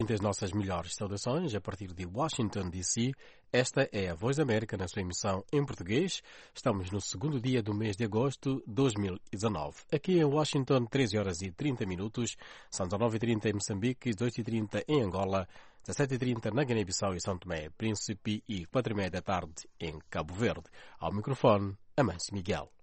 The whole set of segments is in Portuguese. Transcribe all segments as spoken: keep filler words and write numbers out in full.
As nossas melhores saudações a partir de Washington, D C. Esta é a Voz da América na sua emissão em português. Estamos no segundo dia do mês de agosto de dois mil e dezanove. Aqui em Washington, treze horas e trinta minutos. São dezanove e trinta em Moçambique, dezoito e trinta em Angola, dezassete e trinta na Guiné-Bissau e São Tomé, Príncipe e quatro e meia da tarde em Cabo Verde. Ao microfone, Amâncio Miguel.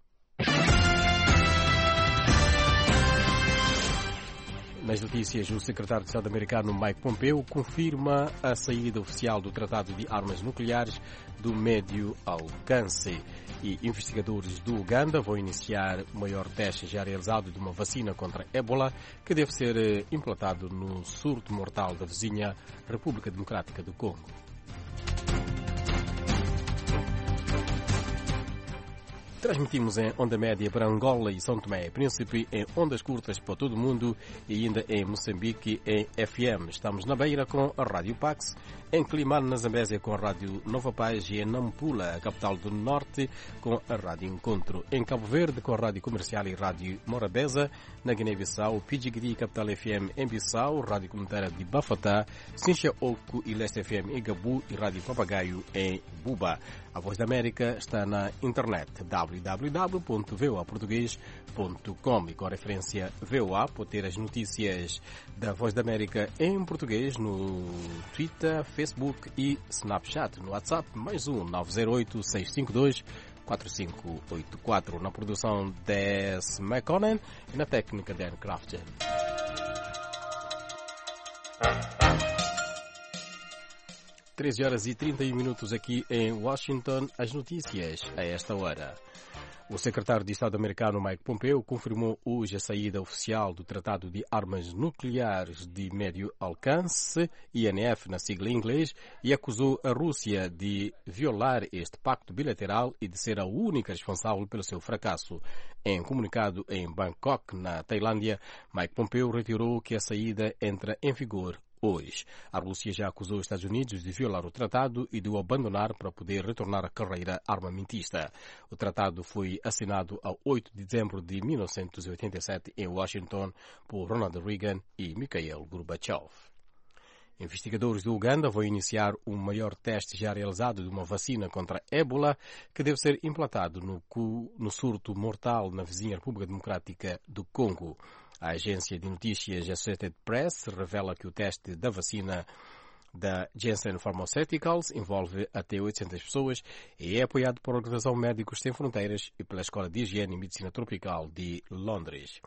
Nas notícias, o secretário de Estado americano Mike Pompeo confirma a saída oficial do Tratado de Armas Nucleares do Médio Alcance. E investigadores do Uganda vão iniciar o maior teste já realizado de uma vacina contra ébola que deve ser implantado no surto mortal da vizinha República Democrática do Congo. Transmitimos em onda média para Angola e São Tomé e Príncipe, em ondas curtas para todo o mundo e ainda em Moçambique em F M. Estamos na Beira com a Rádio Pax, em Climane, na Zambésia, com a Rádio Nova Paz e em Nampula, a capital do Norte, com a Rádio Encontro. Em Cabo Verde, com a Rádio Comercial e Rádio Morabeza, na Guiné-Bissau, Pidgiri, capital F M em Bissau, Rádio Comunitária de Bafatá, Sincha Oco e Leste F M em Gabu e Rádio Papagaio em Buba. A Voz da América está na internet w w w ponto v o a português ponto com e com a referência V O A pode ter as notícias da Voz da América em português no Twitter, Facebook e Snapchat. No WhatsApp, mais um nove zero oito, seis cinco dois, quatro cinco oito quatro. Na produção Des McConnell e na técnica Dan Crafton. treze horas e trinta e um minutos aqui em Washington. As notícias a esta hora. O secretário de Estado americano Mike Pompeo confirmou hoje a saída oficial do Tratado de Armas Nucleares de Médio Alcance, I N F na sigla em inglês, e acusou a Rússia de violar este pacto bilateral e de ser a única responsável pelo seu fracasso. Em comunicado em Bangkok, na Tailândia, Mike Pompeo reiterou que a saída entra em vigor hoje. A Rússia já acusou os Estados Unidos de violar o tratado e de o abandonar para poder retornar à carreira armamentista. O tratado foi assinado a oito de dezembro de mil novecentos e oitenta e sete em Washington por Ronald Reagan e Mikhail Gorbachev. Investigadores do Uganda vão iniciar o maior teste já realizado de uma vacina contra ébola que deve ser implantado no, no surto mortal na vizinha República Democrática do Congo. A agência de notícias Associated Press revela que o teste da vacina da Janssen Pharmaceuticals envolve até oitocentas pessoas e é apoiado por Organização Médicos Sem Fronteiras e pela Escola de Higiene e Medicina Tropical de Londres.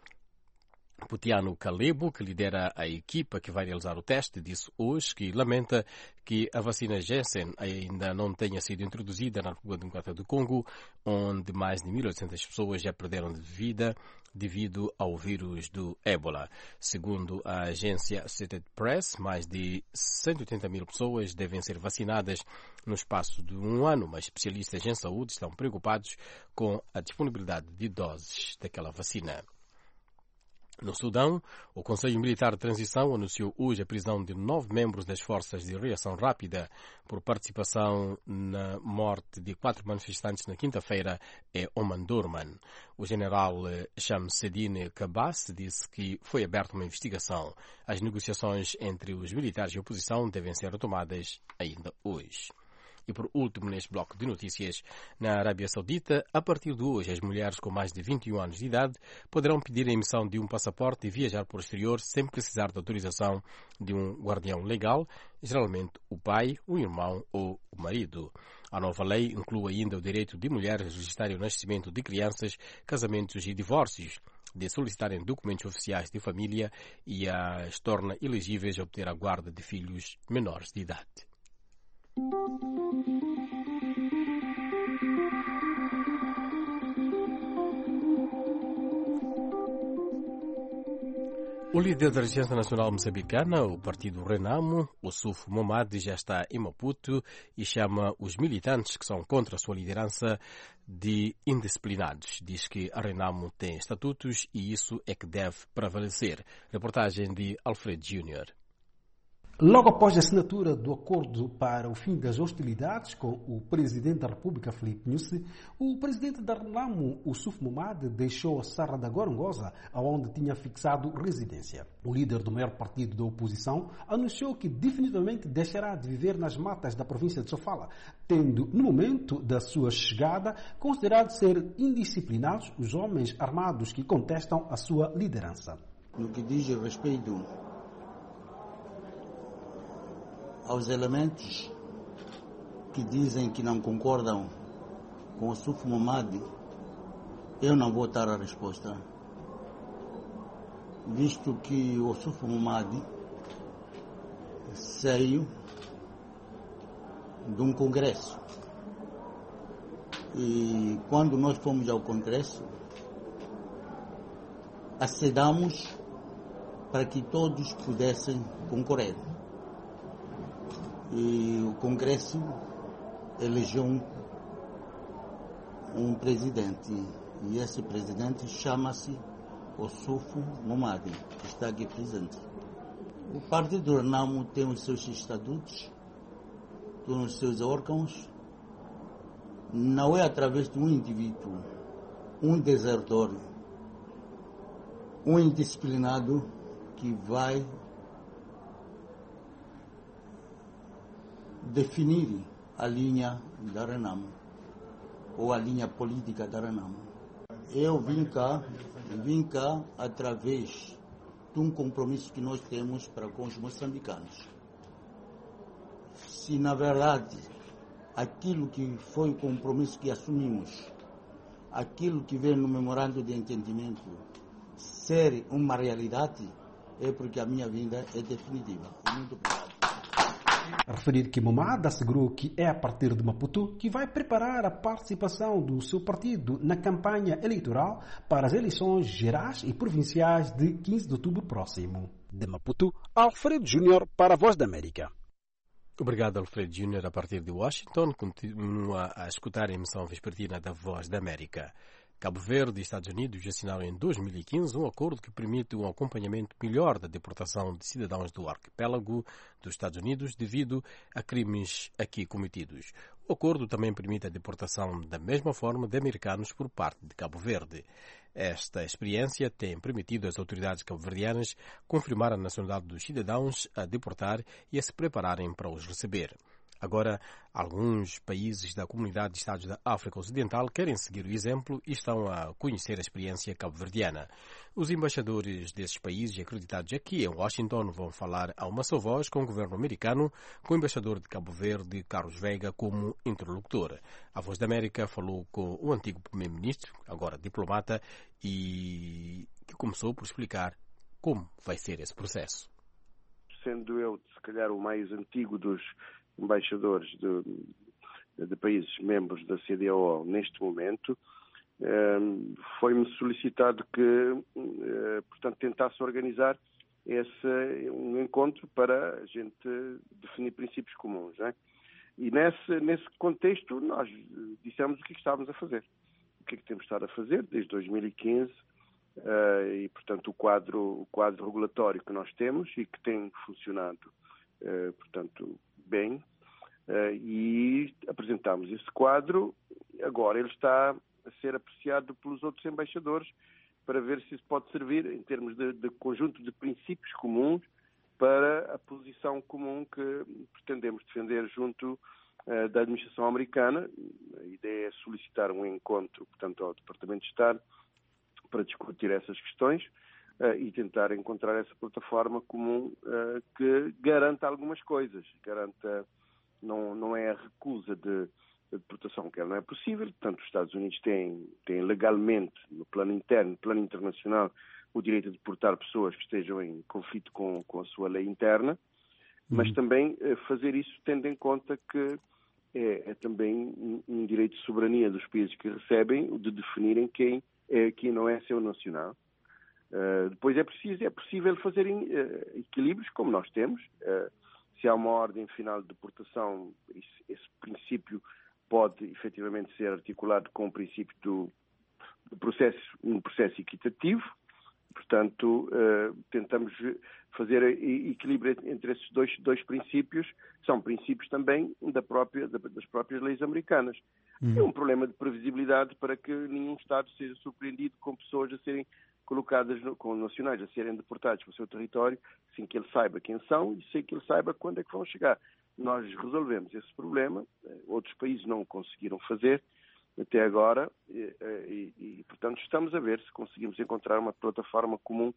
Putiano Calebo, que lidera a equipa que vai realizar o teste, disse hoje que lamenta que a vacina Janssen ainda não tenha sido introduzida na República Democrática do Congo, onde mais de mil e oitocentas pessoas já perderam de vida devido ao vírus do ébola. Segundo a agência Associated Press, mais de cento e oitenta mil pessoas devem ser vacinadas no espaço de um ano, mas especialistas em saúde estão preocupados com a disponibilidade de doses daquela vacina. No Sudão, o Conselho Militar de Transição anunciou hoje a prisão de nove membros das Forças de Reação Rápida por participação na morte de quatro manifestantes na quinta-feira em Omdurman. O general Shamseddine Kabas disse que foi aberta uma investigação. As negociações entre os militares e a oposição devem ser retomadas ainda hoje. E por último, neste bloco de notícias, na Arábia Saudita, a partir de hoje, as mulheres com mais de vinte e um anos de idade poderão pedir a emissão de um passaporte e viajar por exterior sem precisar da autorização de um guardião legal, geralmente o pai, o irmão ou o marido. A nova lei inclui ainda o direito de mulheres registrarem o nascimento de crianças, casamentos e divórcios, de solicitarem documentos oficiais de família e as torna elegíveis a obter a guarda de filhos menores de idade. O líder da Resistência Nacional Moçambicana, o partido Renamo, o Suf Momad, já está em Maputo e chama os militantes que são contra a sua liderança de indisciplinados. Diz que a Renamo tem estatutos e isso é que deve prevalecer. Reportagem de Alfred Júnior Logo após a assinatura do acordo para o fim das hostilidades com o presidente da República, Filipe Nyusi, o presidente da Renamo, Oussouf Momade, deixou a Serra da Gorongosa, onde tinha fixado residência. O líder do maior partido da oposição anunciou que definitivamente deixará de viver nas matas da província de Sofala, tendo, no momento da sua chegada, considerado ser indisciplinados os homens armados que contestam a sua liderança. No que diz respeito aos elementos que dizem que não concordam com o Oussouf Momade, eu não vou dar a resposta, visto que o Oussouf Momade saiu de um congresso. E quando nós fomos ao congresso, acedamos para que todos pudessem concorrer. E o Congresso elegeu um, um presidente, e esse presidente chama-se Oussouf Momade, que está aqui presente. O Partido Renamo tem os seus estatutos, tem os seus órgãos. Não é através de um indivíduo, um desertor, um indisciplinado que vai definir a linha da Renamo ou a linha política da Renamo. Eu vim cá, vim cá através de um compromisso que nós temos para com os moçambicanos. Se na verdade aquilo que foi o compromisso que assumimos, aquilo que vem no memorando de entendimento ser uma realidade, é porque a minha vinda é definitiva. Muito obrigado. A referir que Momade assegurou que é a partir de Maputo que vai preparar a participação do seu partido na campanha eleitoral para as eleições gerais e provinciais de quinze de outubro próximo. De Maputo, Alfredo Júnior para a Voz da América. Obrigado, Alfredo Júnior. A partir de Washington, continua a escutar a emissão vespertina da Voz da América. Cabo Verde e Estados Unidos assinaram em dois mil e quinze um acordo que permite um acompanhamento melhor da deportação de cidadãos do arquipélago dos Estados Unidos devido a crimes aqui cometidos. O acordo também permite a deportação da mesma forma de americanos por parte de Cabo Verde. Esta experiência tem permitido às autoridades cabo-verdianas confirmar a nacionalidade dos cidadãos a deportar e a se prepararem para os receber. Agora, alguns países da Comunidade de Estados da África Ocidental querem seguir o exemplo e estão a conhecer a experiência cabo-verdiana. Os embaixadores desses países acreditados aqui em Washington vão falar a uma só voz com o governo americano, com o embaixador de Cabo Verde, Carlos Veiga, como interlocutor. A Voz da América falou com o antigo primeiro-ministro, agora diplomata, e que começou por explicar como vai ser esse processo. Sendo eu, se calhar, o mais antigo dos embaixadores de, de países membros da C D A O neste momento, um, foi-me solicitado que, uh, portanto, tentasse organizar esse, um encontro para a gente definir princípios comuns, não é? E nesse, nesse contexto nós dissemos o que, é que estávamos a fazer, o que é que temos estado a fazer desde dois mil e quinze, uh, e, portanto, o quadro, o quadro regulatório que nós temos e que tem funcionado, uh, portanto, bem, uh, e apresentámos esse quadro. Agora ele está a ser apreciado pelos outros embaixadores para ver se isso pode servir em termos de, de conjunto de princípios comuns para a posição comum que pretendemos defender junto uh, da administração americana. A ideia é solicitar um encontro, portanto, ao Departamento de Estado para discutir essas questões Uh, e tentar encontrar essa plataforma comum uh, que garanta algumas coisas. Garanta, não, não é a recusa de, de deportação, que ela não é possível. Portanto, os Estados Unidos têm, têm legalmente, no plano interno, no plano internacional, o direito de deportar pessoas que estejam em conflito com, com a sua lei interna, mas uhum. também uh, fazer isso tendo em conta que é, é também um, um direito de soberania dos países que recebem, de definirem quem, é, quem não é seu nacional. Uh, depois é preciso, é possível fazerem uh, equilíbrios, como nós temos. Uh, se há uma ordem final de deportação, esse, esse princípio pode efetivamente ser articulado com o princípio do, do processo, um processo equitativo. Portanto, uh, tentamos fazer equilíbrio entre esses dois, dois princípios, que são princípios também da própria, das próprias leis americanas. Uhum. É um problema de previsibilidade para que nenhum Estado seja surpreendido com pessoas a serem colocadas, no, com nacionais a serem deportados para o seu território, sem que ele saiba quem são e sem que ele saiba quando é que vão chegar. Nós resolvemos esse problema, outros países não o conseguiram fazer até agora e, e, e portanto, estamos a ver se conseguimos encontrar uma plataforma comum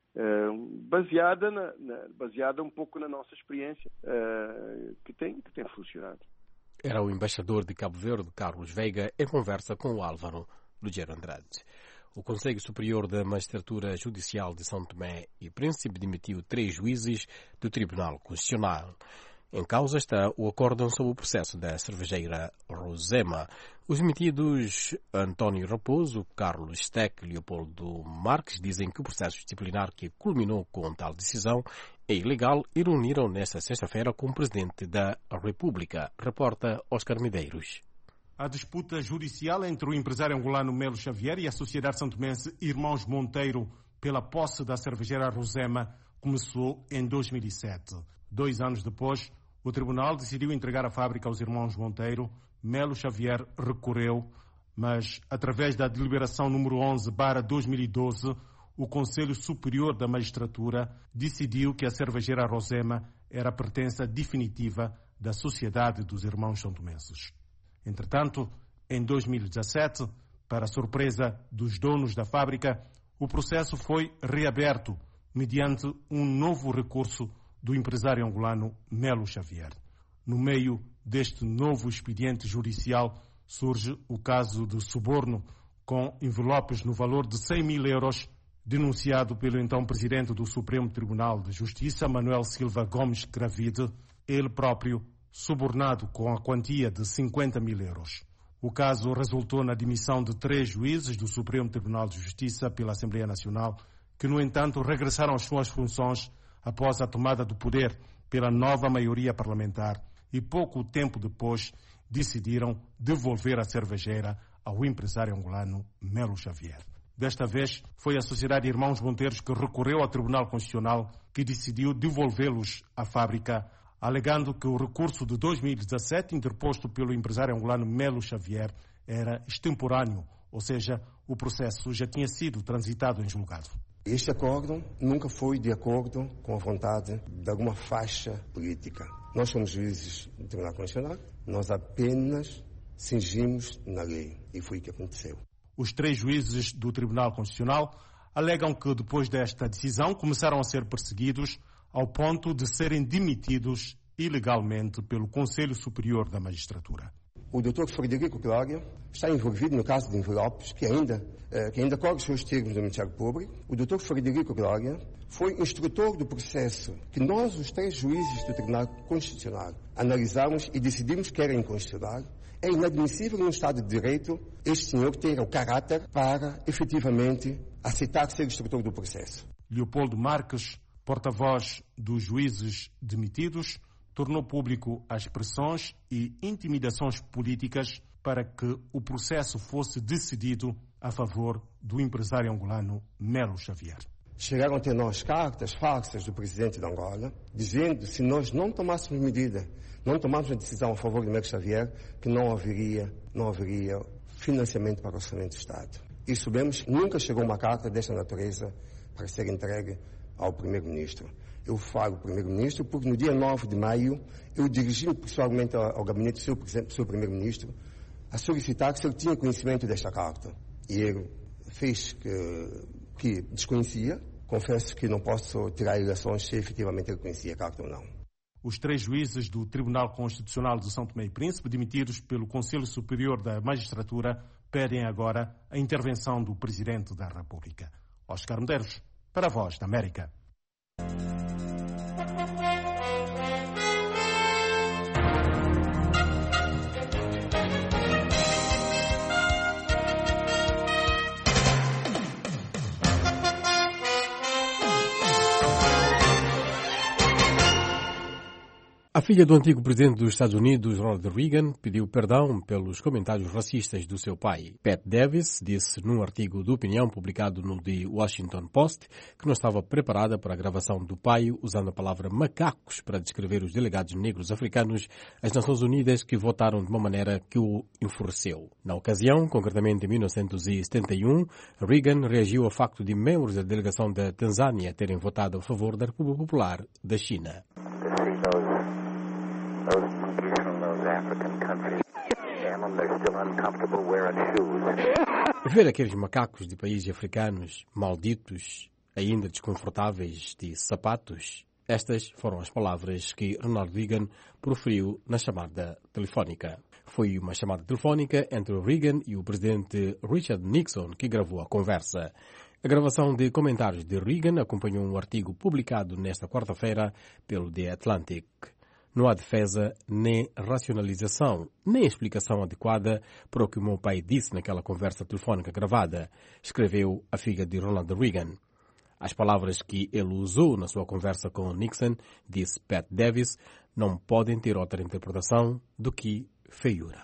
uh, baseada, na, na, baseada um pouco na nossa experiência, uh, que, tem, que tem funcionado. Era o embaixador de Cabo Verde, Carlos Veiga, em conversa com o Álvaro Lugero Andrade. O Conselho Superior da Magistratura Judicial de São Tomé e Príncipe demitiu três juízes do Tribunal Constitucional. Em causa está o acórdão sobre o processo da cervejeira Rosema. Os demitidos António Raposo, Carlos Steck e Leopoldo Marques dizem que o processo disciplinar que culminou com tal decisão é ilegal e reuniram nesta sexta-feira com o Presidente da República, reporta Oscar Medeiros. A disputa judicial entre o empresário angolano Melo Xavier e a sociedade santomense Irmãos Monteiro pela posse da cervejeira Rosema começou em dois mil e sete. Dois anos depois, o tribunal decidiu entregar a fábrica aos irmãos Monteiro. Melo Xavier recorreu, mas através da deliberação número onze barra dois mil e doze, o Conselho Superior da Magistratura decidiu que a cervejeira Rosema era pertença definitiva da Sociedade dos Irmãos Santomenses. Entretanto, em dois mil e dezassete, para surpresa dos donos da fábrica, o processo foi reaberto mediante um novo recurso do empresário angolano Melo Xavier. No meio deste novo expediente judicial surge o caso de suborno com envelopes no valor de cem mil euros, denunciado pelo então presidente do Supremo Tribunal de Justiça, Manuel Silva Gomes Gravide, ele próprio subornado com a quantia de cinquenta mil euros. O caso resultou na demissão de três juízes do Supremo Tribunal de Justiça pela Assembleia Nacional, que, no entanto, regressaram às suas funções após a tomada do poder pela nova maioria parlamentar e pouco tempo depois decidiram devolver a cervejeira ao empresário angolano Melo Xavier. Desta vez foi a Sociedade Irmãos Monteiros que recorreu ao Tribunal Constitucional, que decidiu devolvê-los à fábrica, alegando que o recurso de dois mil e dezassete interposto pelo empresário angolano Melo Xavier era extemporâneo, ou seja, o processo já tinha sido transitado em julgado. Este acordo nunca foi de acordo com a vontade de alguma faixa política. Nós somos juízes do Tribunal Constitucional, nós apenas cingimos na lei, e foi o que aconteceu. Os três juízes do Tribunal Constitucional alegam que depois desta decisão começaram a ser perseguidos ao ponto de serem demitidos ilegalmente pelo Conselho Superior da Magistratura. O doutor Frederico Glória está envolvido no caso de envelopes, que ainda, que ainda corre os seus termos do Ministério Público. O doutor Frederico Glória foi instrutor do processo que nós, os três juízes do Tribunal Constitucional, analisamos e decidimos que era inconstitucional. É inadmissível num Estado de Direito este senhor ter o caráter para, efetivamente, aceitar ser instrutor do processo. Leopoldo Marques, porta-voz dos juízes demitidos, tornou público as pressões e intimidações políticas para que o processo fosse decidido a favor do empresário angolano Melo Xavier. Chegaram até nós cartas falsas do presidente de Angola, dizendo que se nós não tomássemos medida, não tomássemos a decisão a favor de Melo Xavier, que não haveria, não haveria financiamento para o orçamento do Estado. E soubemos, nunca chegou uma carta desta natureza para ser entregue ao primeiro-ministro. Eu falo primeiro-ministro porque no dia nove de maio eu dirigi-me pessoalmente ao, ao gabinete do seu, do seu primeiro-ministro a solicitar se ele tinha conhecimento desta carta. E ele fez que, que desconhecia. Confesso que não posso tirar ilações se efetivamente ele conhecia a carta ou não. Os três juízes do Tribunal Constitucional de São Tomé e Príncipe, demitidos pelo Conselho Superior da Magistratura, pedem agora a intervenção do Presidente da República. Oscar Medeiros, para a Voz da América. A A filha do antigo presidente dos Estados Unidos, Ronald Reagan, pediu perdão pelos comentários racistas do seu pai. Pat Davis disse num artigo de opinião publicado no The Washington Post que não estava preparada para a gravação do pai usando a palavra macacos para descrever os delegados negros africanos às Nações Unidas que votaram de uma maneira que o enfureceu. Na ocasião, concretamente em mil novecentos e setenta e um, Reagan reagiu ao facto de membros da delegação da Tanzânia terem votado a favor da República Popular da China. Those monkeys from those African countries. Damn them, they're still uncomfortable wearing shoes. Ver aqueles macacos de países africanos malditos, ainda desconfortáveis de sapatos, estas foram as palavras que Ronald Reagan proferiu na chamada telefónica. Foi uma chamada telefónica entre o Reagan e o presidente Richard Nixon que gravou a conversa. A gravação de comentários de Reagan acompanhou um artigo publicado nesta quarta-feira pelo The Atlantic. Não há defesa, nem racionalização, nem explicação adequada para o que o meu pai disse naquela conversa telefónica gravada, escreveu a filha de Ronald Reagan. As palavras que ele usou na sua conversa com Nixon, disse Pat Davis, não podem ter outra interpretação do que feiura.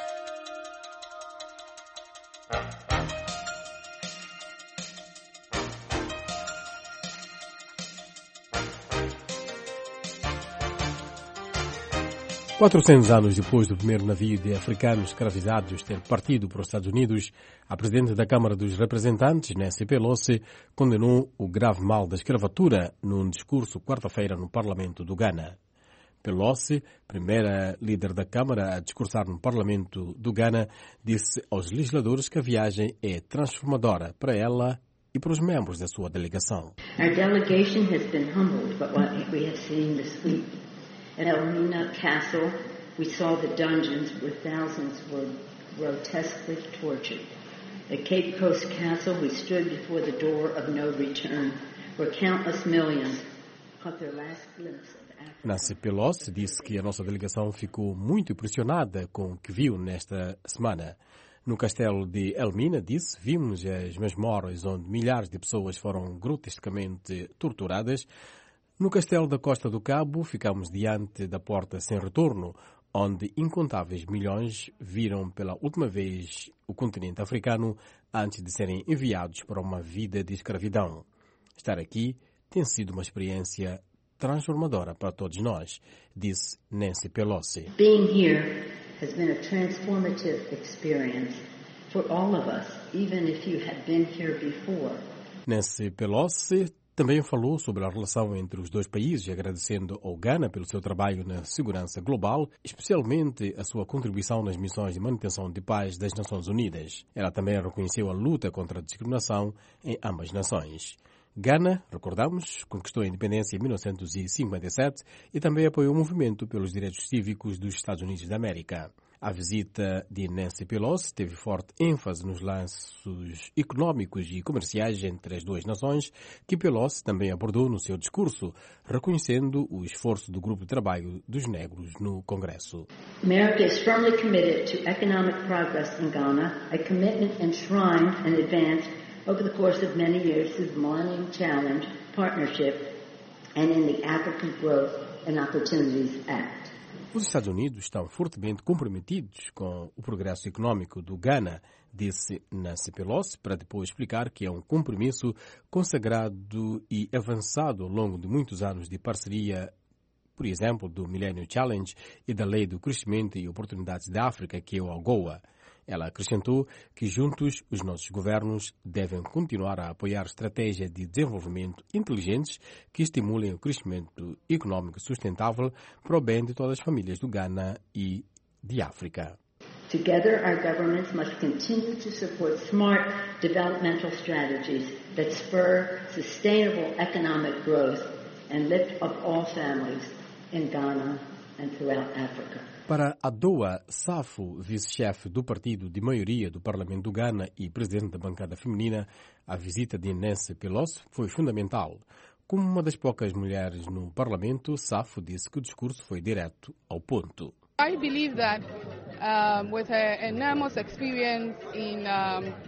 quatrocentos anos depois do primeiro navio de africanos escravizados ter partido para os Estados Unidos, a presidente da Câmara dos Representantes, Nancy Pelosi, condenou o grave mal da escravatura num discurso quarta-feira no Parlamento do Ghana. Pelosi, primeira líder da Câmara a discursar no Parlamento do Ghana, disse aos legisladores que a viagem é transformadora para ela e para os membros da sua delegação. Our delegation has been humbled by what we have seen this week. At Elmina Castle, we saw the dungeons where thousands were grotesquely tortured. At Cape Coast Castle, we stood before the door of no return, where countless millions caught their last glimpse of Africa. Nancy Pelosi disse que a nossa delegação ficou muito impressionada com o que viu nesta semana. No castelo de Elmina, disse, vimos as masmorras onde milhares de pessoas foram grotescamente torturadas. No castelo da Costa do Cabo, ficamos diante da porta sem retorno, onde incontáveis milhões viram pela última vez o continente africano antes de serem enviados para uma vida de escravidão. Estar aqui tem sido uma experiência transformadora para todos nós, disse Nancy Pelosi. Being here has been a transformative experience for all of us, even if you had been here before. Nancy Pelosi também falou sobre a relação entre os dois países, agradecendo ao Ghana pelo seu trabalho na segurança global, especialmente a sua contribuição nas missões de manutenção de paz das Nações Unidas. Ela também reconheceu a luta contra a discriminação em ambas nações. Ghana, recordamos, conquistou a independência em mil novecentos e cinquenta e sete e também apoiou o movimento pelos direitos cívicos dos Estados Unidos da América. A visita de Nancy Pelosi teve forte ênfase nos laços económicos e comerciais entre as duas nações, que Pelosi também abordou no seu discurso, reconhecendo o esforço do grupo de trabalho dos negros no Congresso. America is firmly committed to economic progress in Ghana, a commitment enshrined and advanced over the course of many years through the Millennium Challenge Partnership and in the African Growth and Opportunities Act. Os Estados Unidos estão fortemente comprometidos com o progresso econômico do Ghana, disse Nancy Pelosi, para depois explicar que é um compromisso consagrado e avançado ao longo de muitos anos de parceria, por exemplo, do Millennium Challenge e da Lei do Crescimento e Oportunidades da África, que é o AGOA. Ela acrescentou que juntos os nossos governos devem continuar a apoiar estratégias de desenvolvimento inteligentes que estimulem o crescimento econômico sustentável para o bem de todas as famílias do Ghana e de África. Together, our governments must continue to support smart developmental strategies that spur sustainable economic growth and lift up all families in Ghana and throughout Africa. Para Adoa Safo, vice-chefe do partido de maioria do Parlamento do Ghana e presidente da bancada feminina, a visita de Nancy Pelosi foi fundamental. Como uma das poucas mulheres no Parlamento, Safo disse que o discurso foi direto ao ponto. I believe that um, with an enormous experience in um,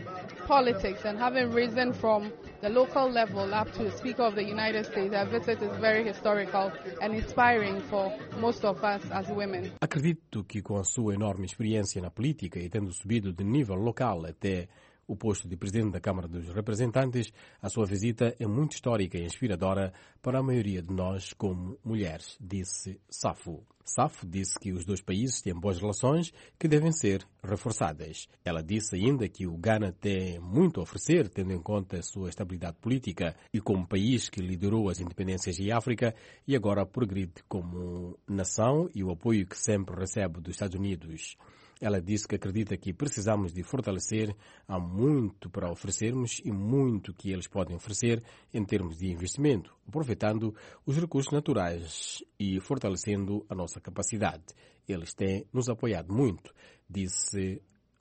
politics and having risen from the local level up to the Speaker of the United States, our visit is very historical and inspiring for most of us as women. Acredito que com a sua enorme experiência na política e tendo subido de nível local até o posto de Presidente da Câmara dos Representantes, a sua visita é muito histórica e inspiradora para a maioria de nós como mulheres, disse Safo. Safo disse que os dois países têm boas relações que devem ser reforçadas. Ela disse ainda que o Ghana tem muito a oferecer, tendo em conta a sua estabilidade política e como país que liderou as independências em África e agora progride como nação e o apoio que sempre recebe dos Estados Unidos. Ela disse que acredita que precisamos de fortalecer, há muito para oferecermos e muito que eles podem oferecer em termos de investimento, aproveitando os recursos naturais e fortalecendo a nossa capacidade. Eles têm nos apoiado muito, disse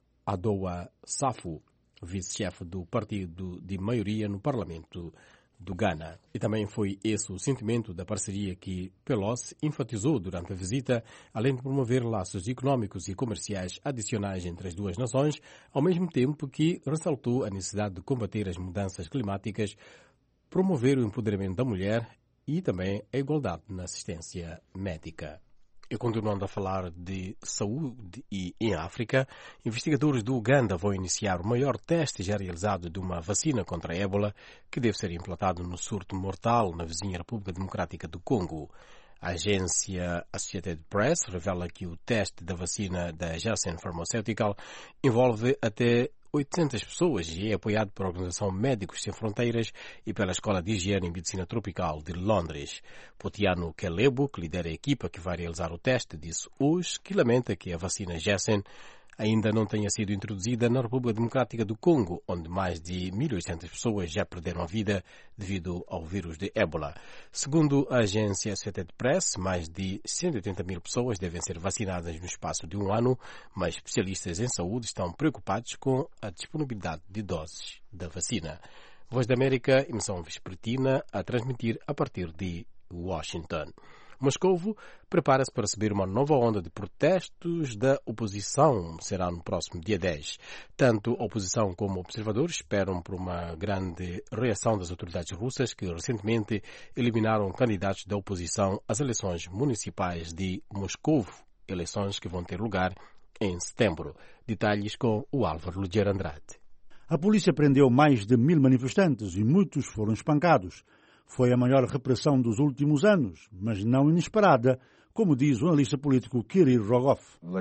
Adoa Safo, vice-chefe do partido de maioria no Parlamento do Ghana. E também foi esse o sentimento da parceria que Pelosi enfatizou durante a visita, além de promover laços econômicos e comerciais adicionais entre as duas nações, ao mesmo tempo que ressaltou a necessidade de combater as mudanças climáticas, promover o empoderamento da mulher e também a igualdade na assistência médica. E continuando a falar de saúde e em África, investigadores do Uganda vão iniciar o maior teste já realizado de uma vacina contra a ébola que deve ser implantado no surto mortal na vizinha República Democrática do Congo. A agência Associated Press revela que o teste da vacina da Janssen Pharmaceutical envolve até oitocentas pessoas e é apoiado pela Organização Médicos Sem Fronteiras e pela Escola de Higiene e Medicina Tropical de Londres. Potiano Kelebo, que lidera a equipa que vai realizar o teste, disse hoje que lamenta que a vacina Janssen ainda não tenha sido introduzida na República Democrática do Congo, onde mais de mil e oitocentas pessoas já perderam a vida devido ao vírus de ébola. Segundo a agência Associated Press, mais de cento e oitenta mil pessoas devem ser vacinadas no espaço de um ano, mas especialistas em saúde estão preocupados com a disponibilidade de doses da vacina. Voz da América, emissão vespertina, a transmitir a partir de Washington. Moscovo prepara-se para receber uma nova onda de protestos da oposição. Será no próximo dia dez. Tanto a oposição como observadores esperam por uma grande reação das autoridades russas que recentemente eliminaram candidatos da oposição às eleições municipais de Moscovo, eleições que vão ter lugar em setembro. Detalhes com o Álvaro Ludier Andrade. A polícia prendeu mais de mil manifestantes e muitos foram espancados. Foi a maior repressão dos últimos anos, mas não inesperada, como diz o analista político Kirill Rogov.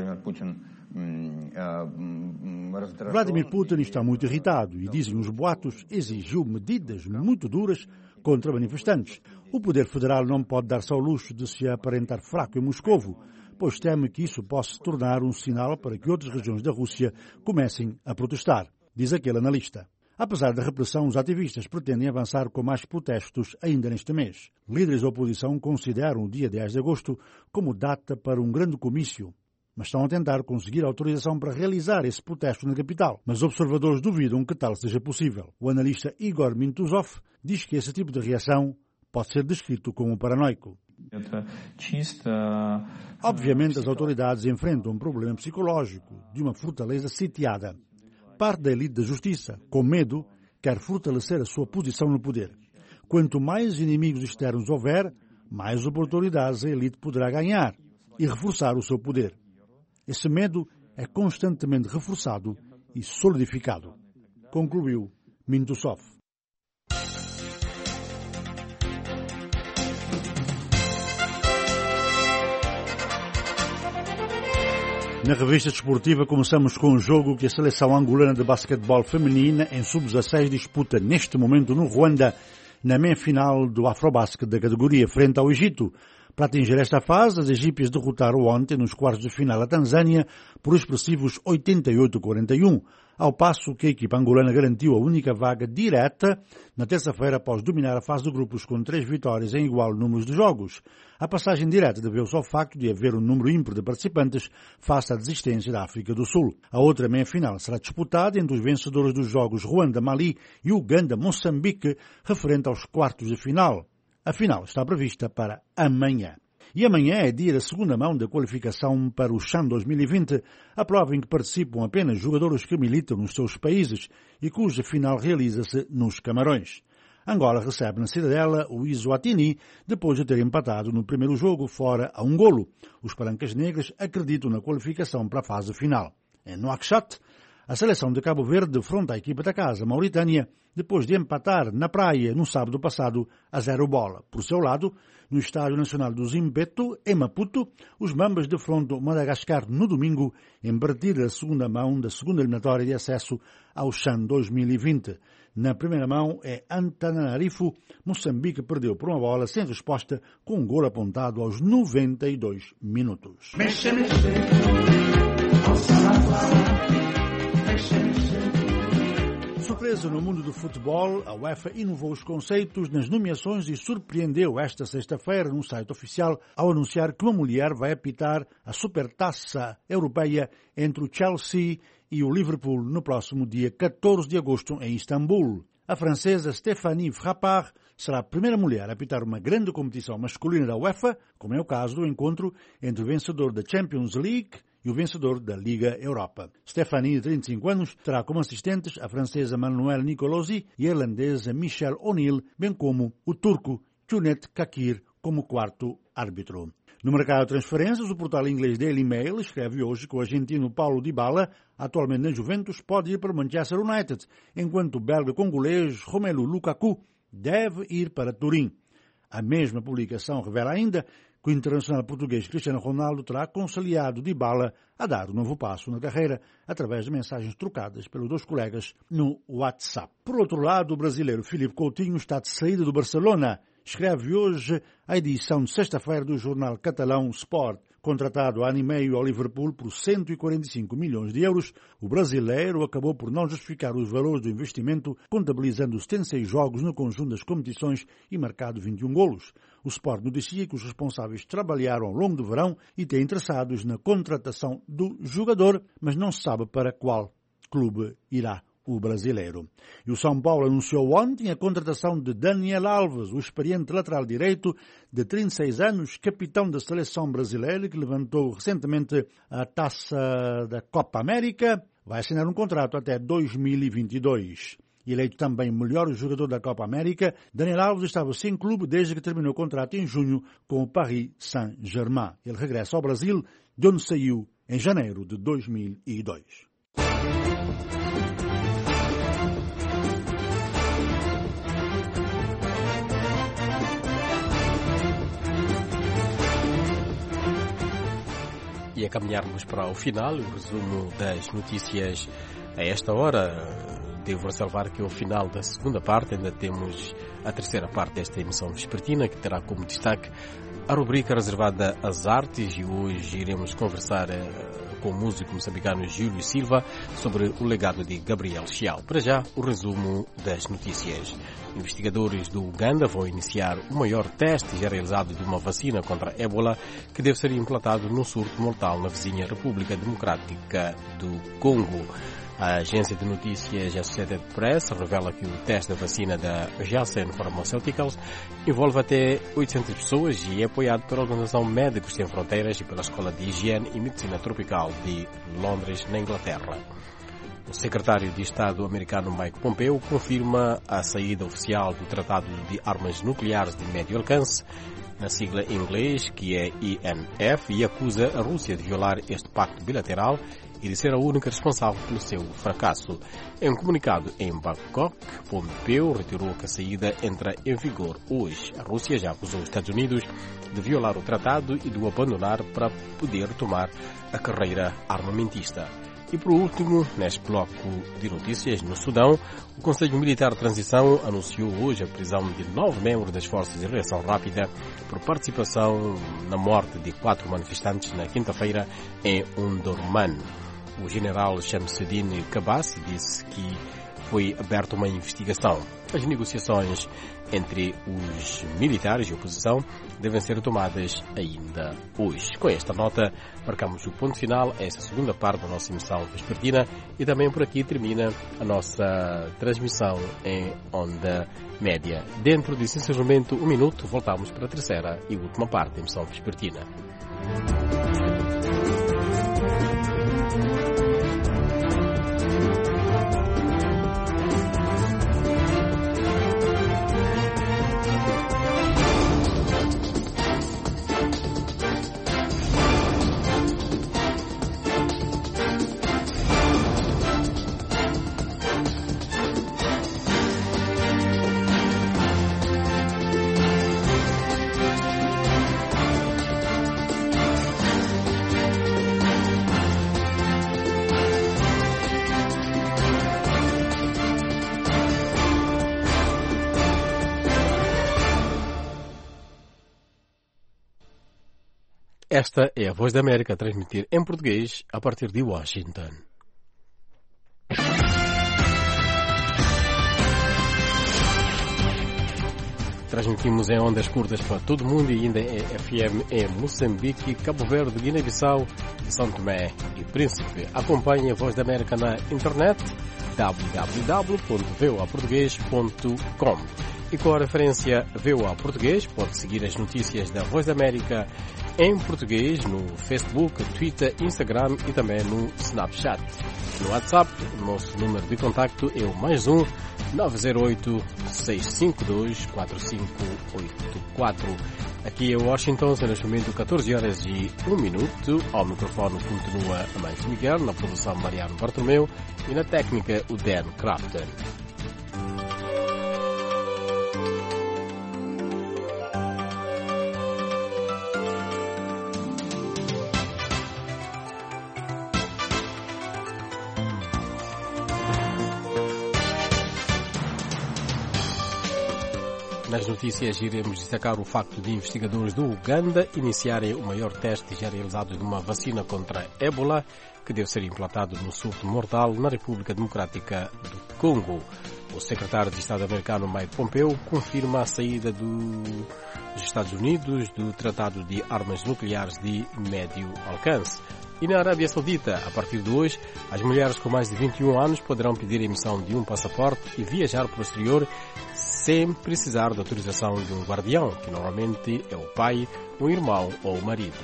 Vladimir Putin está muito irritado e, dizem os boatos, exigiu medidas muito duras contra manifestantes. O poder federal não pode dar-se ao luxo de se aparentar fraco em Moscovo, pois teme que isso possa se tornar um sinal para que outras regiões da Rússia comecem a protestar, diz aquele analista. Apesar da repressão, os ativistas pretendem avançar com mais protestos ainda neste mês. Líderes da oposição consideram o dia dez de agosto como data para um grande comício, mas estão a tentar conseguir autorização para realizar esse protesto na capital. Mas observadores duvidam que tal seja possível. O analista Igor Mintuzov diz que esse tipo de reação pode ser descrito como paranoico. Obviamente, as autoridades enfrentam um problema psicológico de uma fortaleza sitiada. Parte da elite da justiça, com medo, quer fortalecer a sua posição no poder. Quanto mais inimigos externos houver, mais oportunidades a elite poderá ganhar e reforçar o seu poder. Esse medo é constantemente reforçado e solidificado, concluiu Mintuzov. Na revista desportiva começamos com o jogo que a seleção angolana de basquetebol feminina em sub dezasseis disputa neste momento no Ruanda, na meia-final do Afrobasket da categoria frente ao Egito. Para atingir esta fase, as egípcias derrotaram ontem nos quartos de final a Tanzânia por expressivos oitenta e oito a quarenta e um, ao passo que a equipa angolana garantiu a única vaga direta na terça-feira após dominar a fase de grupos com três vitórias em igual número de jogos. A passagem direta deveu-se ao facto de haver um número ímpar de participantes face à desistência da África do Sul. A outra meia-final será disputada entre os vencedores dos jogos Ruanda-Mali e Uganda-Moçambique, referente aos quartos de final. A final está prevista para amanhã. E amanhã é dia da segunda mão da qualificação para o CHAN dois mil e vinte, a prova em que participam apenas jogadores que militam nos seus países e cuja final realiza-se nos Camarões. Angola recebe na Cidadela o Eswatini depois de ter empatado no primeiro jogo fora a um golo. Os palancas negras acreditam na qualificação para a fase final. Em Nouakchott, a seleção de Cabo Verde defronta a equipa da casa, Mauritânia, depois de empatar na praia no sábado passado a zero bola. Por seu lado, no Estádio Nacional do Zimpeto, em Maputo, os Mambas defrontam Madagascar no domingo em partida da segunda mão da segunda eliminatória de acesso ao CHAN dois mil e vinte. Na primeira mão é Antananarivo. Moçambique perdeu por uma bola sem resposta com um golo apontado aos noventa e dois minutos. Mexe, mexe. Surpresa no mundo do futebol, a UEFA inovou os conceitos nas nomeações e surpreendeu esta sexta-feira no site oficial ao anunciar que uma mulher vai apitar a Supertaça Europeia entre o Chelsea e o Liverpool no próximo dia catorze de agosto em Istambul. A francesa Stéphanie Frappart será a primeira mulher a apitar uma grande competição masculina da UEFA, como é o caso do encontro entre o vencedor da Champions League e o vencedor da Liga Europa. Stéphanie, de trinta e cinco anos, terá como assistentes a francesa Manuel Nicolosi e a irlandesa Michelle O'Neill, bem como o turco Cüneyt Çakır como quarto árbitro. No mercado de transferências, o portal inglês Daily Mail escreve hoje que o argentino Paulo Dybala, atualmente na Juventus, pode ir para o Manchester United, enquanto o belga-congolês Romelu Lukaku deve ir para Turim. A mesma publicação revela ainda que o internacional português Cristiano Ronaldo terá aconselhado Dybala a dar um novo passo na carreira através de mensagens trocadas pelos dois colegas no WhatsApp. Por outro lado, o brasileiro Filipe Coutinho está de saída do Barcelona. Escreve hoje a edição de sexta-feira do jornal catalão Sport. Contratado há ano e meio ao Liverpool por cento e quarenta e cinco milhões de euros, o brasileiro acabou por não justificar os valores do investimento, contabilizando setenta e seis jogos no conjunto das competições e marcado vinte e um golos. O Sport noticia que os responsáveis trabalharam ao longo do verão e têm interessados na contratação do jogador, mas não se sabe para qual clube irá o brasileiro. E o São Paulo anunciou ontem a contratação de Daniel Alves, o experiente lateral direito de trinta e seis anos, capitão da seleção brasileira, que levantou recentemente a taça da Copa América. Vai assinar um contrato até dois mil e vinte e dois. Eleito também melhor jogador da Copa América, Daniel Alves estava sem clube desde que terminou o contrato em junho com o Paris Saint-Germain. Ele regressa ao Brasil, de onde saiu em janeiro de dois mil e dois. E a caminharmos para o final, o resumo das notícias a esta hora. Devo ressalvar que ao final da segunda parte ainda temos a terceira parte desta emissão vespertina, que terá como destaque a rubrica reservada às artes, e hoje iremos conversar com o músico moçambicano Júlio Silva sobre o legado de Gabriel Chiao. Para já, o resumo das notícias. Investigadores do Uganda vão iniciar o maior teste já realizado de uma vacina contra a ébola, que deve ser implantado num surto mortal na vizinha República Democrática do Congo. A agência de notícias Associated Press revela que o teste da vacina da Janssen Pharmaceuticals envolve até oitocentas pessoas e é apoiado pela Organização Médicos Sem Fronteiras e pela Escola de Higiene e Medicina Tropical de Londres, na Inglaterra. O secretário de Estado americano Mike Pompeo confirma a saída oficial do Tratado de Armas Nucleares de Médio Alcance, na sigla em inglês, que é I N F, e acusa a Rússia de violar este pacto bilateral e de ser a única responsável pelo seu fracasso. Em um comunicado em Bangkok, Pompeo retirou que a saída entra em vigor hoje. A Rússia já acusou os Estados Unidos de violar o tratado e de o abandonar para poder retomar a carreira armamentista. E por último, neste bloco de notícias, no Sudão, o Conselho Militar de Transição anunciou hoje a prisão de nove membros das Forças de Reação Rápida por participação na morte de quatro manifestantes na quinta-feira em Omdurman. O general Shamsuddin Kabasi disse que foi aberta uma investigação. As negociações entre os militares e a oposição devem ser tomadas ainda hoje. Com esta nota, marcamos o ponto final a esta segunda parte da nossa emissão vespertina e também por aqui termina a nossa transmissão em onda média. Dentro de sinceramente um minuto, voltamos para a terceira e última parte da emissão vespertina. Esta é a Voz da América a transmitir em português a partir de Washington. Transmitimos em ondas curtas para todo o mundo e ainda em F M em Moçambique, Cabo Verde, Guiné-Bissau e São Tomé e Príncipe. Acompanhe a Voz da América na internet w w w ponto voa português ponto com. E com a referência VOA Português, pode seguir as notícias da Voz da América em português no Facebook, Twitter, Instagram e também no Snapchat. No WhatsApp, o nosso número de contacto é o mais um nove zero oito, seis cinco dois, quatro cinco oito quatro. Aqui é Washington, são neste momento catorze horas e um minuto. Ao microfone continua a Mãe Miguel, na produção Mariano Bartolomeu e na técnica o Dan Crafton. Nas notícias iremos destacar o facto de investigadores do Uganda iniciarem o maior teste já realizado de uma vacina contra a ébola que deve ser implantado no surto mortal na República Democrática do Congo. O secretário de Estado americano Mike Pompeo confirma a saída do, dos Estados Unidos do Tratado de Armas Nucleares de Médio Alcance. E na Arábia Saudita, a partir de hoje, as mulheres com mais de vinte e um anos poderão pedir a emissão de um passaporte e viajar para o exterior sem precisar da autorização de um guardião, que normalmente é o pai, o irmão ou o marido.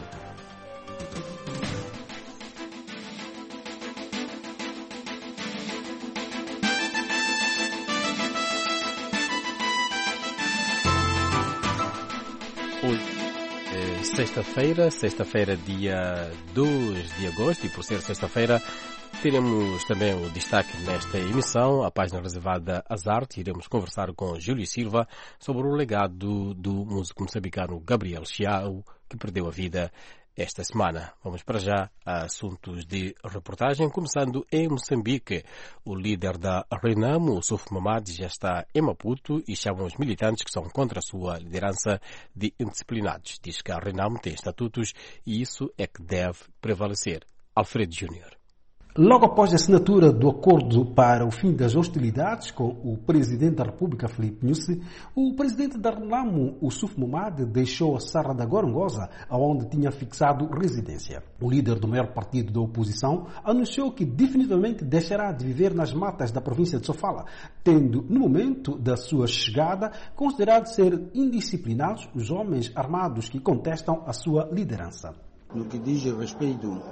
Hoje, é sexta-feira, sexta-feira dia dois de agosto, e por ser sexta-feira, teremos também o destaque nesta emissão, a página reservada às artes. Iremos conversar com Júlio Silva sobre o legado do músico moçambicano Gabriel Chiao, que perdeu a vida esta semana. Vamos para já a assuntos de reportagem, começando em Moçambique. O líder da Renamo, o Suf Mamad, já está em Maputo e chama os militantes que são contra a sua liderança de indisciplinados. Diz que a Renamo tem estatutos e isso é que deve prevalecer. Alfredo Júnior. Logo após a assinatura do acordo para o fim das hostilidades com o presidente da República, Filipe Nyusi, o presidente da Renamo, o Suf Mamad, deixou a Serra da Gorongosa, onde tinha fixado residência. O líder do maior partido da oposição anunciou que definitivamente deixará de viver nas matas da província de Sofala, tendo, no momento da sua chegada, considerado ser indisciplinados os homens armados que contestam a sua liderança. No que diz respeito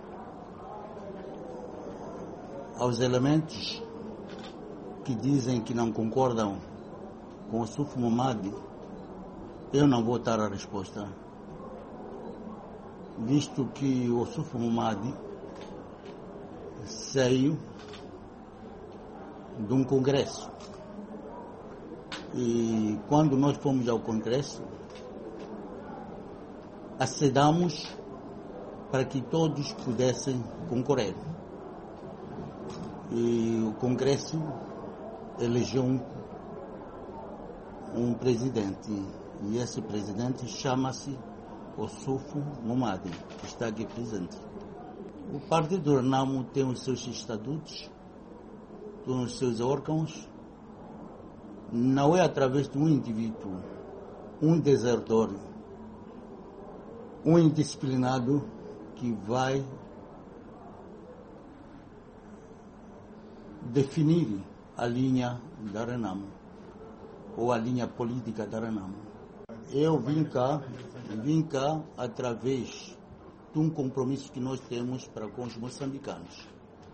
aos elementos que dizem que não concordam com o Suf Mamad, eu não vou dar a resposta, visto que o Suf Mamad saiu de um congresso e quando nós fomos ao congresso acedamos para que todos pudessem concorrer. E o Congresso elegeu um, um presidente, e esse presidente chama-se o Suf Mamad, que está aqui presente. O Partido Renamo tem os seus estatutos com os seus órgãos, não é através de um indivíduo, um desertor, um indisciplinado que vai definir a linha da Renamo ou a linha política da Renamo. Eu vim cá, vim cá através de um compromisso que nós temos para com os moçambicanos.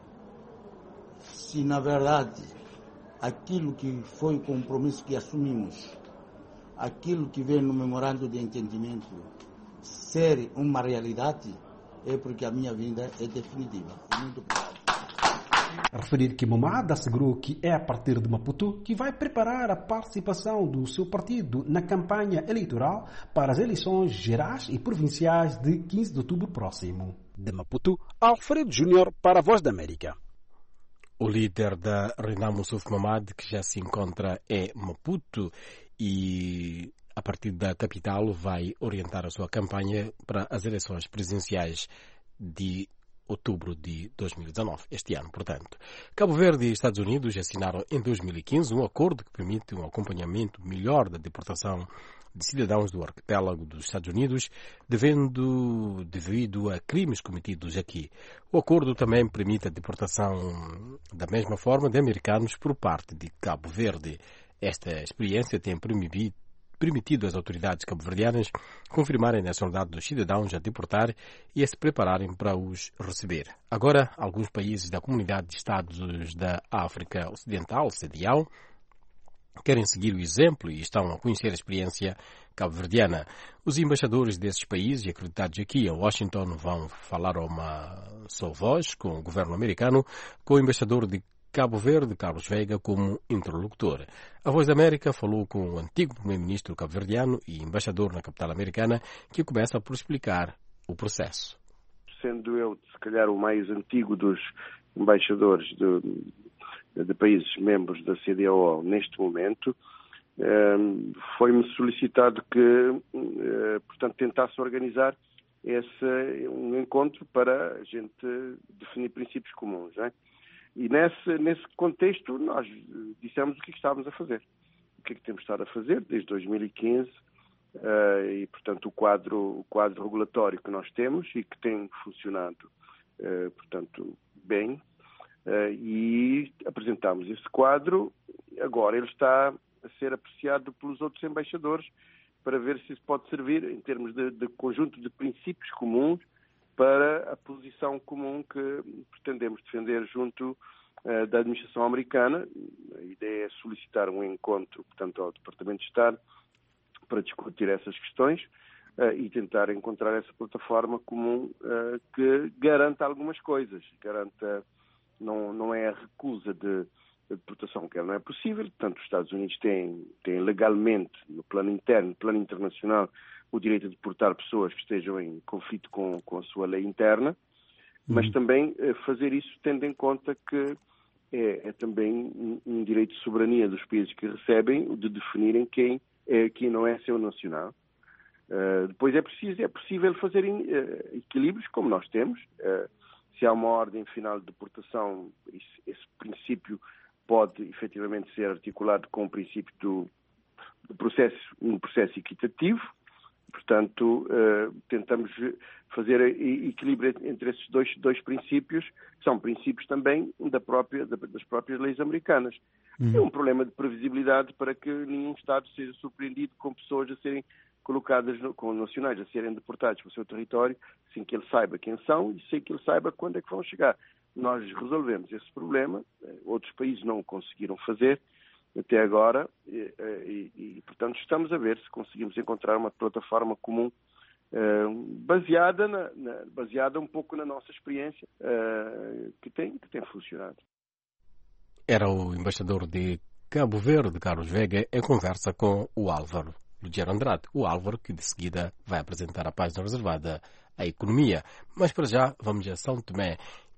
Se na verdade aquilo que foi o compromisso que assumimos, aquilo que vem no memorando de entendimento ser uma realidade, é porque a minha vinda é definitiva. Muito obrigado. Referir que Momad assegurou que é a partir de Maputo que vai preparar a participação do seu partido na campanha eleitoral para as eleições gerais e provinciais de quinze de outubro próximo. De Maputo, Alfredo Júnior para a Voz da América. O líder da Renamo Soufo Momad, que já se encontra em Maputo e a partir da capital vai orientar a sua campanha para as eleições presidenciais de outubro de dois mil e dezanove, este ano, portanto. Cabo Verde e Estados Unidos assinaram em dois mil e quinze um acordo que permite um acompanhamento melhor da deportação de cidadãos do arquipélago dos Estados Unidos devendo, devido a crimes cometidos aqui. O acordo também permite a deportação da mesma forma de americanos por parte de Cabo Verde. Esta experiência tem permitido permitido às autoridades cabo-verdianas confirmarem a nacionalidade dos cidadãos a deportar e a se prepararem para os receber. Agora, alguns países da Comunidade de Estados da África Ocidental, C D A O, querem seguir o exemplo e estão a conhecer a experiência cabo-verdiana. Os embaixadores desses países, acreditados aqui em Washington, vão falar a uma só voz com o governo americano, com o embaixador de Cabo Verde, Carlos Veiga, como interlocutor. A Voz da América falou com o antigo primeiro-ministro cabo-verdiano e embaixador na capital americana, que começa por explicar o processo. Sendo eu, se calhar, o mais antigo dos embaixadores de, de países membros da C D A O neste momento, foi-me solicitado que, portanto, tentasse organizar esse, um encontro para a gente definir princípios comuns, não é? E nesse, nesse contexto nós dissemos o que estávamos a fazer, o que é que temos estado a fazer desde dois mil e quinze uh, e, portanto, o quadro, o quadro regulatório que nós temos e que tem funcionado, uh, portanto, bem, uh, e apresentámos esse quadro. Agora ele está a ser apreciado pelos outros embaixadores para ver se isso pode servir em termos de, de conjunto de princípios comuns para a posição comum que pretendemos defender junto uh, da administração americana. A ideia é solicitar um encontro, portanto, ao Departamento de Estado para discutir essas questões uh, e tentar encontrar essa plataforma comum uh, que garanta algumas coisas. Garanta, não, não é a recusa de, de deportação, que não é possível. Portanto, os Estados Unidos têm, têm legalmente, no plano interno, no plano internacional, o direito de deportar pessoas que estejam em conflito com, com a sua lei interna, mas uhum. também eh, fazer isso tendo em conta que é, é também um, um direito de soberania dos países que recebem de definirem quem é quem não é seu nacional. Uh, depois é preciso, é possível fazer in, uh, equilíbrios como nós temos. Uh, se há uma ordem final de deportação, esse, esse princípio pode efetivamente ser articulado com o princípio do, do processo, um processo equitativo. Portanto, uh, tentamos fazer equilíbrio entre esses dois, dois princípios, que são princípios também da própria, das próprias leis americanas. Uhum. É um problema de previsibilidade para que nenhum Estado seja surpreendido com pessoas a serem colocadas, no, com nacionais a serem deportados para o seu território, sem que ele saiba quem são e sem que ele saiba quando é que vão chegar. Nós resolvemos esse problema, outros países não o conseguiram fazer até agora e, e, e, portanto, estamos a ver se conseguimos encontrar uma plataforma comum uh, baseada, na, na, baseada um pouco na nossa experiência, uh, que, tem, que tem funcionado. Era o embaixador de Cabo Verde, Carlos Veiga, em conversa com o Álvaro Lugero Andrade. O Álvaro, que de seguida vai apresentar a página reservada à economia. Mas para já, vamos a São Tomé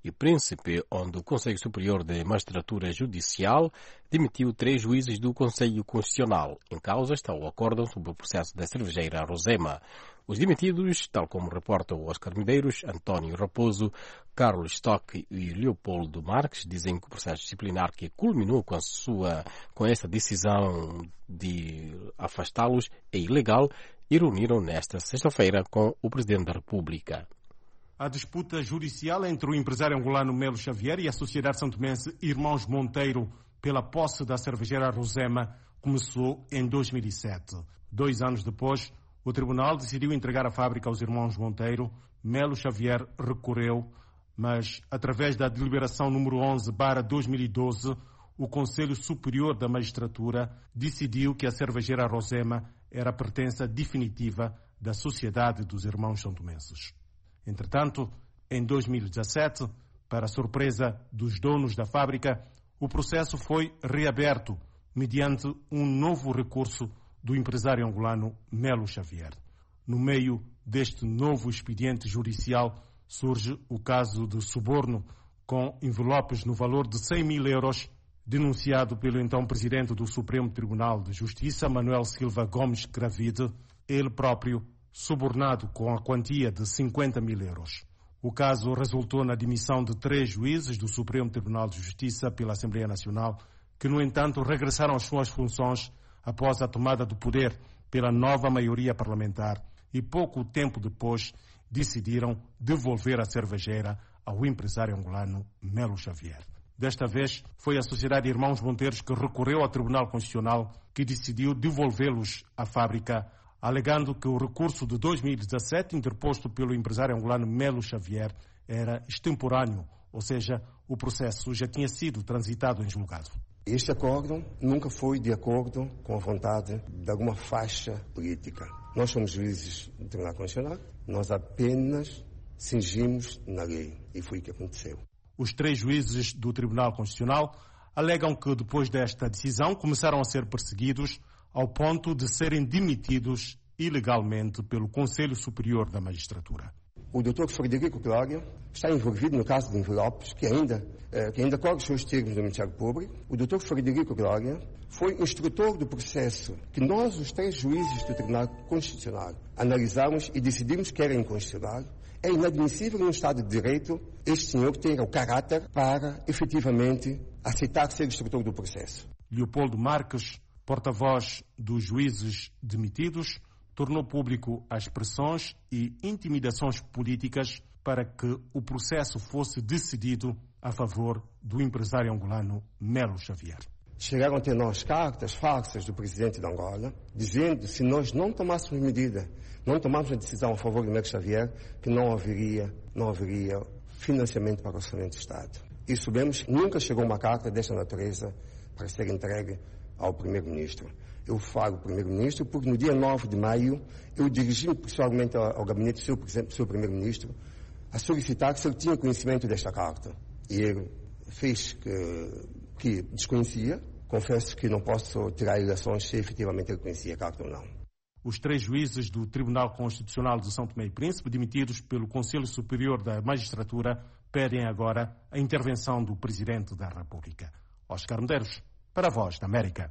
e Príncipe, onde o Conselho Superior de Magistratura Judicial demitiu três juízes do Conselho Constitucional. Em causa está o acórdão sobre o processo da cervejeira Rosema. Os demitidos, tal como reporta o Oscar Medeiros, António Raposo, Carlos Stock e Leopoldo Marques, dizem que o processo disciplinar que culminou com, a sua, com essa decisão de afastá-los é ilegal e reuniram nesta sexta-feira com o Presidente da República. A disputa judicial entre o empresário angolano Melo Xavier e a sociedade santomense Irmãos Monteiro pela posse da cervejeira Rosema começou em dois mil e sete. Dois anos depois, o tribunal decidiu entregar a fábrica aos irmãos Monteiro. Melo Xavier recorreu, mas através da deliberação número onze barra dois mil e doze, o Conselho Superior da Magistratura decidiu que a cervejeira Rosema era a pertença definitiva da Sociedade dos Irmãos Santomenses. Entretanto, em dois mil e dezassete, para a surpresa dos donos da fábrica, o processo foi reaberto mediante um novo recurso do empresário angolano Melo Xavier. No meio deste novo expediente judicial surge o caso de suborno com envelopes no valor de cem mil euros, denunciado pelo então presidente do Supremo Tribunal de Justiça, Manuel Silva Gomes Gravide, ele próprio subornado com a quantia de cinquenta mil euros. O caso resultou na demissão de três juízes do Supremo Tribunal de Justiça pela Assembleia Nacional, que, no entanto, regressaram às suas funções após a tomada do poder pela nova maioria parlamentar e pouco tempo depois decidiram devolver a cervejeira ao empresário angolano Melo Xavier. Desta vez foi a Sociedade Irmãos Monteiros que recorreu ao Tribunal Constitucional, que decidiu devolvê-los à fábrica, alegando que o recurso de dois mil e dezassete interposto pelo empresário angolano Melo Xavier era extemporâneo, ou seja, o processo já tinha sido transitado em julgado. Este acordo nunca foi de acordo com a vontade de alguma faixa política. Nós somos juízes do Tribunal Constitucional, nós apenas cingimos na lei, e foi o que aconteceu. Os três juízes do Tribunal Constitucional alegam que depois desta decisão começaram a ser perseguidos ao ponto de serem demitidos ilegalmente pelo Conselho Superior da Magistratura. O doutor Frederico Glória está envolvido no caso de envelopes que ainda, eh, que ainda corre os seus termos do Ministério Público. O doutor Frederico Glória foi instrutor do processo que nós, os três juízes do Tribunal Constitucional, analisamos e decidimos que era inconstitucional. É inadmissível em um Estado de Direito este senhor ter o caráter para, efetivamente, aceitar ser instrutor do processo. Leopoldo Marques, porta-voz dos juízes demitidos, tornou público as pressões e intimidações políticas para que o processo fosse decidido a favor do empresário angolano Melo Xavier. Chegaram até nós cartas falsas do presidente de Angola, dizendo que se nós não tomássemos medida, não tomássemos a decisão a favor do Melo Xavier, que não haveria, não haveria financiamento para o orçamento do Estado. E sabemos que nunca chegou uma carta desta natureza para ser entregue ao primeiro-ministro. Eu falo primeiro-ministro porque no dia nove de maio eu dirigi-me pessoalmente ao, ao gabinete do seu, do seu primeiro-ministro a solicitar se ele tinha conhecimento desta carta. E ele fez que, que desconhecia. Confesso que não posso tirar ilações se efetivamente ele conhecia a carta ou não. Os três juízes do Tribunal Constitucional de São Tomé e Príncipe, demitidos pelo Conselho Superior da Magistratura, pedem agora a intervenção do Presidente da República. Oscar Medeiros, para a Voz da América.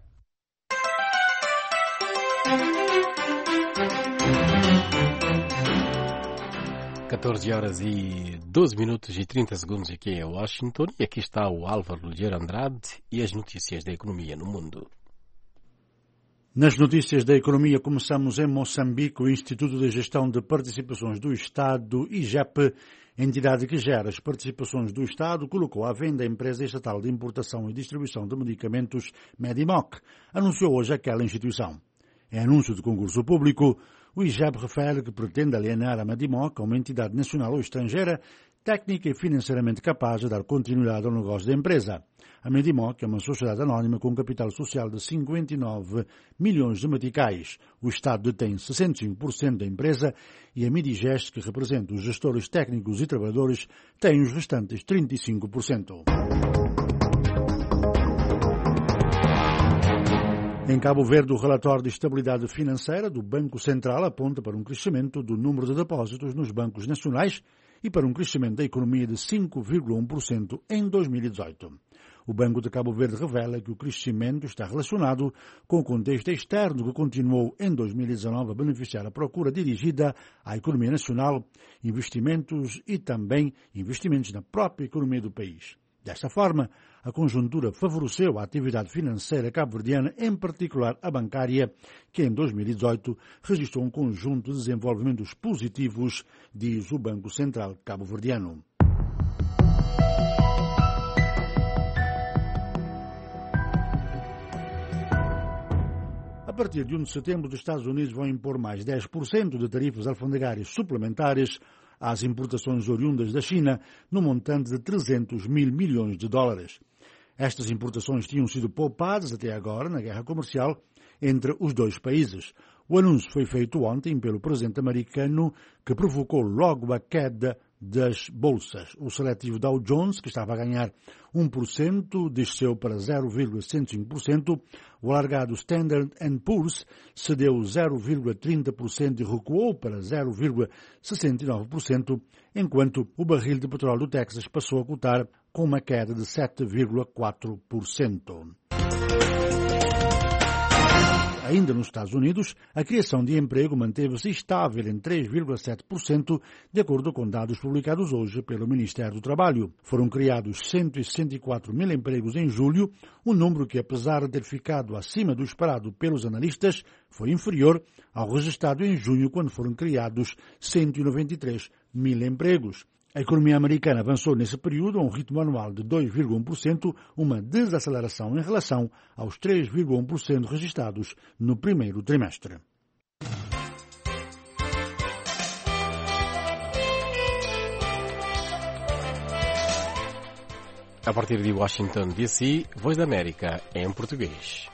catorze horas e doze minutos e trinta segundos aqui em Washington, e aqui está o Álvaro Ligeiro Andrade e as notícias da economia no mundo. Nas notícias da economia começamos em Moçambique. O Instituto de Gestão de Participações do Estado, I G E P, entidade que gera as participações do Estado, colocou à venda a empresa estatal de importação e distribuição de medicamentos Medimoc, anunciou hoje aquela instituição. Em anúncio de concurso público, o I G E P refere que pretende alienar a Medimoc a uma entidade nacional ou estrangeira, técnica e financeiramente capaz de dar continuidade ao negócio da empresa. A Medimoc é uma sociedade anónima com capital social de cinquenta e nove milhões de meticais. O Estado detém sessenta e cinco por cento da empresa e a Midigest, que representa os gestores técnicos e trabalhadores, tem os restantes trinta e cinco por cento. Em Cabo Verde, o relatório de estabilidade financeira do Banco Central aponta para um crescimento do número de depósitos nos bancos nacionais e para um crescimento da economia de cinco vírgula um por cento em dois mil e dezoito. O Banco de Cabo Verde revela que o crescimento está relacionado com o contexto externo que continuou em dois mil e dezanove a beneficiar a procura dirigida à economia nacional, investimentos e também investimentos na própria economia do país. Desta forma, a conjuntura favoreceu a atividade financeira cabo-verdiana, em particular a bancária, que em dois mil e dezoito registrou um conjunto de desenvolvimentos positivos, diz o Banco Central cabo-verdiano. A partir de um de setembro, os Estados Unidos vão impor mais dez por cento de tarifas alfandegárias suplementares às importações oriundas da China, no montante de trezentos mil milhões de dólares. Estas importações tinham sido poupadas até agora na guerra comercial entre os dois países. O anúncio foi feito ontem pelo presidente americano, que provocou logo a queda das bolsas. O seletivo Dow Jones, que estava a ganhar um por cento, desceu para zero vírgula cento e cinco por cento. O alargado Standard and Poor's cedeu zero vírgula trinta por cento e recuou para zero vírgula sessenta e nove por cento, enquanto o barril de petróleo do Texas passou a cotar com uma queda de sete vírgula quatro por cento. Ainda nos Estados Unidos, a criação de emprego manteve-se estável em três vírgula sete por cento, de acordo com dados publicados hoje pelo Ministério do Trabalho. Foram criados cento e sessenta e quatro mil empregos em julho, um número que, apesar de ter ficado acima do esperado pelos analistas, foi inferior ao registrado em junho, quando foram criados cento e noventa e três mil empregos. A economia americana avançou nesse período a um ritmo anual de dois vírgula um por cento, uma desaceleração em relação aos três vírgula um por cento registrados no primeiro trimestre. A partir de Washington, D C, Voz da América em português.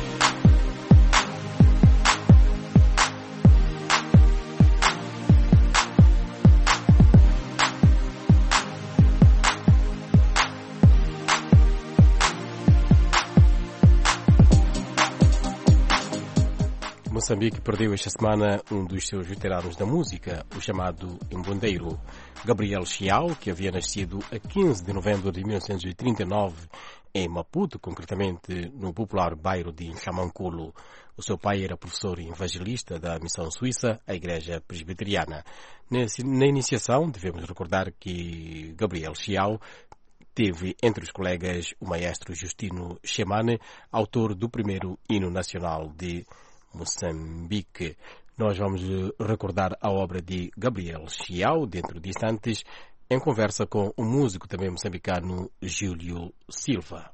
Moçambique perdeu esta semana um dos seus veteranos da música, o chamado embondeiro, Gabriel Chiao, que havia nascido a quinze de novembro de mil novecentos e trinta e nove em Maputo, concretamente no popular bairro de Inhamanculo. O seu pai era professor e evangelista da missão suíça, a Igreja Presbiteriana. Na iniciação, devemos recordar que Gabriel Chiao teve entre os colegas o maestro Justino Chemane, autor do primeiro hino nacional de Moçambique. Nós vamos recordar a obra de Gabriel Chiao dentro de instantes, em conversa com o músico também moçambicano Júlio Silva.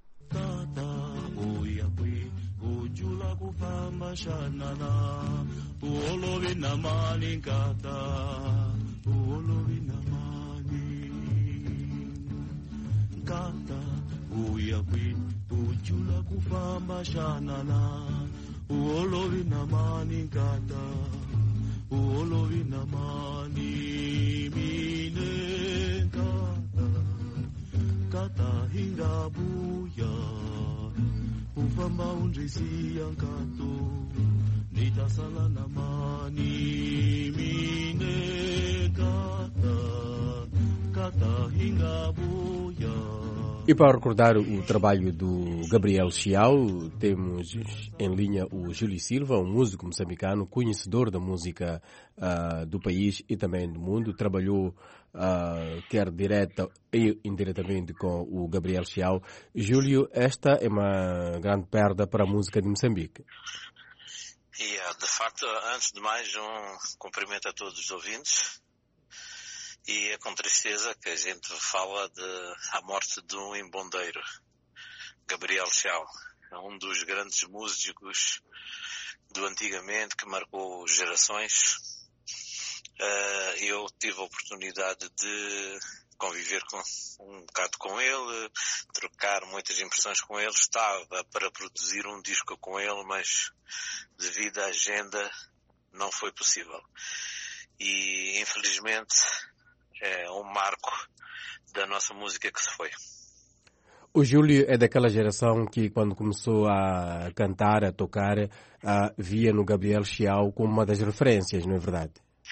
Uolovi na mani kata, uolovi na mani mine kata, kata hinga buya, ufamba undrisi ankato, nitasala na mani mine kata, kata hinga buya. E para recordar o trabalho do Gabriel Chiao, temos em linha o Júlio Silva, um músico moçambicano, conhecedor da música uh, do país e também do mundo. Trabalhou uh, quer direta e indiretamente com o Gabriel Chiao. Júlio, esta é uma grande perda para a música de Moçambique. Yeah, de facto, antes de mais, um cumprimento a todos os ouvintes. E é com tristeza que a gente fala de a morte de um embondeiro, Gabriel Chiao, um dos grandes músicos do antigamente que marcou gerações. Uh, eu tive a oportunidade de conviver com, um bocado com ele, trocar muitas impressões com ele. Estava para produzir um disco com ele, mas devido à agenda não foi possível. E infelizmente é um marco da nossa música que se foi. O Júlio é daquela geração que, quando começou a cantar, a tocar, uh, via no Gabriel Chiao como uma das referências, não é verdade?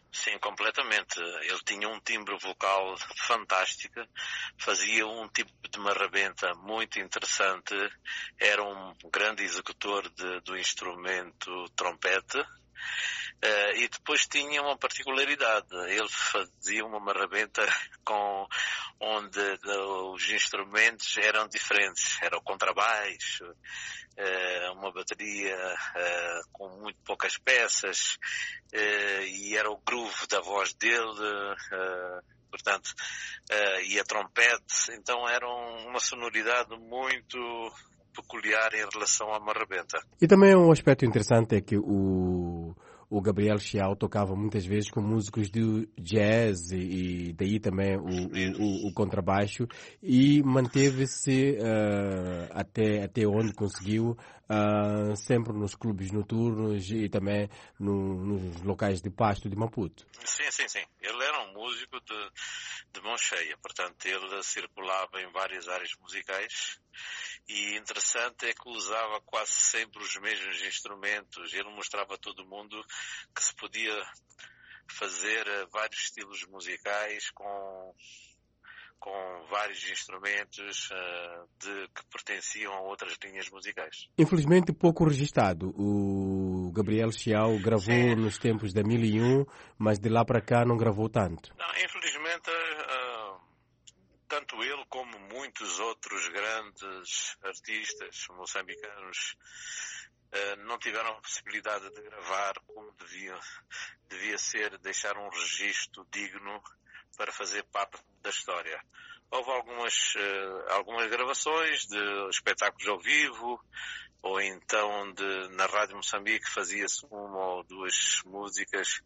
Sim, completamente. Ele tinha um timbre vocal fantástico, fazia um tipo de marrabenta muito interessante, era um grande executor de, do instrumento trompete. Uh, e depois tinha uma particularidade, ele fazia uma marrabenta com, onde de, os instrumentos eram diferentes, era o contrabaixo, uh, uma bateria uh, com muito poucas peças, uh, e era o groove da voz dele, uh, portanto, uh, e a trompete, então era um, uma sonoridade muito peculiar em relação à marrabenta. E também um aspecto interessante é que o O Gabriel Chiao tocava muitas vezes com músicos de jazz e, e daí também o, o, o contrabaixo, e manteve-se uh, até, até onde conseguiu, uh, sempre nos clubes noturnos e também no, nos locais de pasto de Maputo. Sim, sim, sim. Ele era um músico de, de mão cheia, portanto ele circulava em várias áreas musicais. E interessante é que usava quase sempre os mesmos instrumentos. Ele mostrava a todo mundo que se podia fazer vários estilos musicais com, com vários instrumentos uh, de, que pertenciam a outras linhas musicais. Infelizmente pouco registado. O Gabriel Chiao gravou Sim. nos tempos da mil e um, mas de lá para cá não gravou tanto. Não, infelizmente... Uh, Tanto ele como muitos outros grandes artistas moçambicanos uh, não tiveram a possibilidade de gravar como deviam, devia ser, deixar um registro digno para fazer parte da história. Houve algumas, uh, algumas gravações de espetáculos ao vivo, ou então de, na Rádio Moçambique fazia-se uma ou duas músicas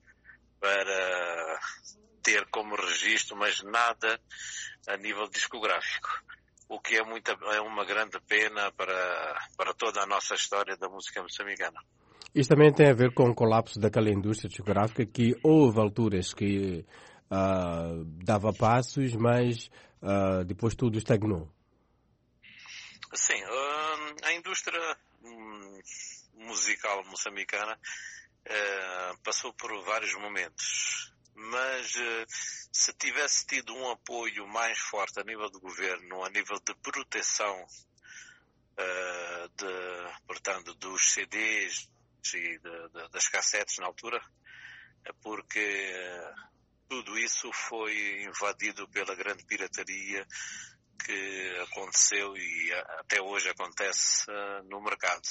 para ter como registro, mas nada a nível discográfico, o que é, muita, é uma grande pena para, para toda a nossa história da música moçambicana. Isto também tem a ver com o colapso daquela indústria discográfica, que houve alturas que uh, dava passos, mas uh, depois tudo estagnou. Sim, uh, a indústria um, musical moçambicana uh, passou por vários momentos. Mas uh, se tivesse tido um apoio mais forte a nível do governo, a nível de proteção uh, de, portanto, dos C Ds e de, de, das cassetes na altura, porque uh, tudo isso foi invadido pela grande pirataria que aconteceu e uh, até hoje acontece uh, no mercado.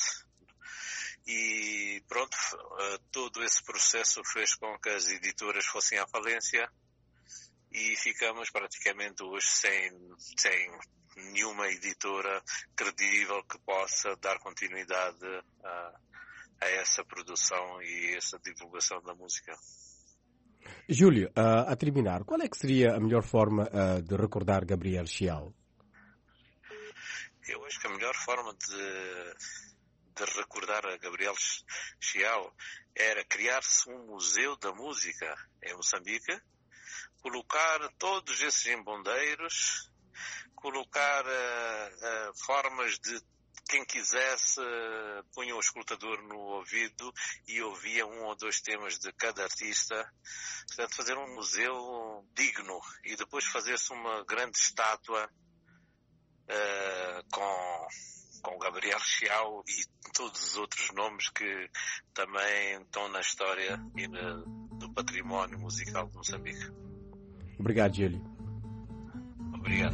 E pronto, todo esse processo fez com que as editoras fossem à falência e ficamos praticamente hoje sem, sem nenhuma editora credível que possa dar continuidade a, a essa produção e essa divulgação da música. Júlio, uh, a terminar, qual é que seria a melhor forma uh, de recordar Gabriel Chiao? Eu acho que a melhor forma de... de recordar a Gabriel Chiao era criar-se um museu da música em Moçambique, colocar todos esses embondeiros, colocar uh, uh, formas de quem quisesse uh, punha o escutador no ouvido e ouvia um ou dois temas de cada artista. Portanto, fazer um museu digno e depois fazer-se uma grande estátua uh, com... com Gabriel Chiao e todos os outros nomes que também estão na história e na, do património musical de Moçambique. Obrigado, Júlio. Obrigado.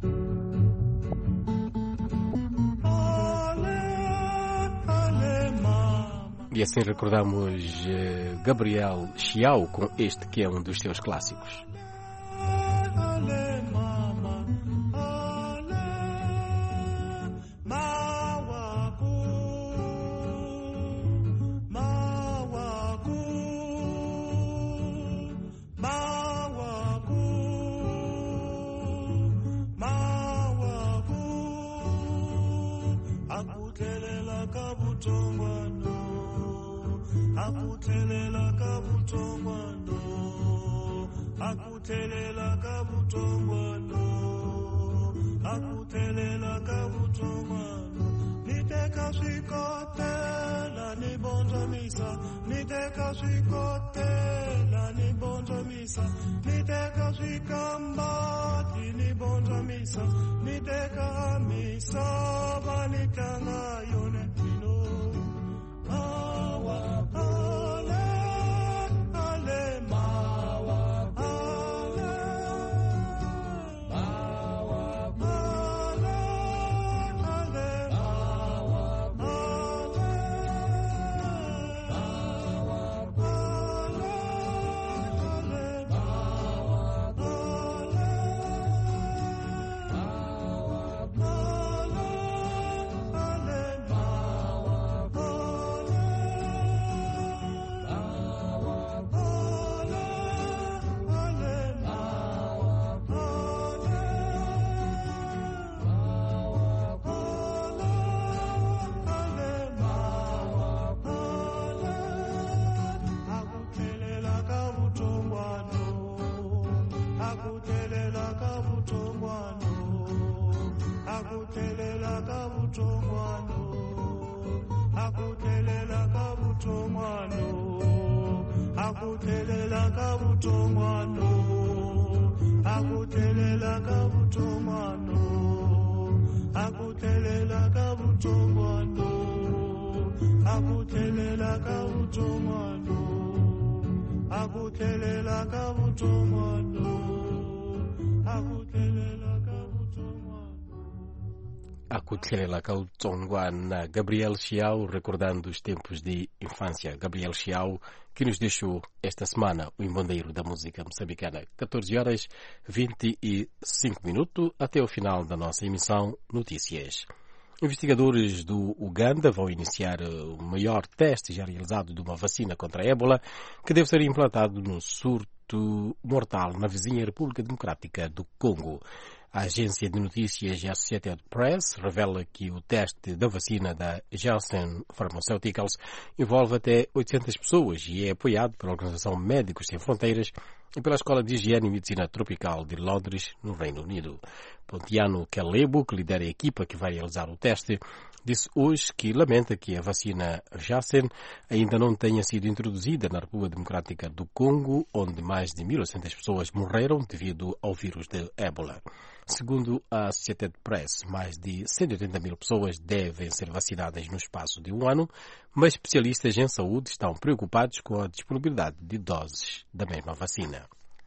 E assim recordamos uh, Gabriel Chiao com este que é um dos seus clássicos. Akuthelela kabutongwano, akuthelela kabutongwano, akuthelela kabutongwano. Niteka swikotela, nibonja misa, niteka swikotela. Akutela ni bonja misa, ni teka shikamba, ni bonja misa, ni teka misa, bani tanga yone tino. Awa, ale, ale, mawa, ale, mawa, ale, ale, mawa, akuthelela kabutongwano akuthelela kabutongwano akuthelela kabutongwano akuthelela kabutongwano akuthelela kabutongwano akuthelela Akuthelela Kautsongwan, Gabriel Chiao, recordando os tempos de infância. Gabriel Chiao, que nos deixou esta semana o embandeiro da música moçambicana. catorze horas e vinte e cinco minutos, até o final da nossa emissão Notícias. Investigadores do Uganda vão iniciar o maior teste já realizado de uma vacina contra a ébola, que deve ser implantado no surto mortal na vizinha República Democrática do Congo. A agência de notícias Associated Press revela que o teste da vacina da Janssen Pharmaceuticals envolve até oitocentas pessoas e é apoiado pela Organização Médicos Sem Fronteiras e pela Escola de Higiene e Medicina Tropical de Londres, no Reino Unido. Pontiano Calebo, que lidera a equipa que vai realizar o teste, disse hoje que lamenta que a vacina Janssen ainda não tenha sido introduzida na República Democrática do Congo, onde mais de mil e oitocentas pessoas morreram devido ao vírus de ébola. Segundo a Associated Press, mais de cento e oitenta mil pessoas devem ser vacinadas no espaço de um ano, mas especialistas em saúde estão preocupados com a disponibilidade de doses da mesma vacina.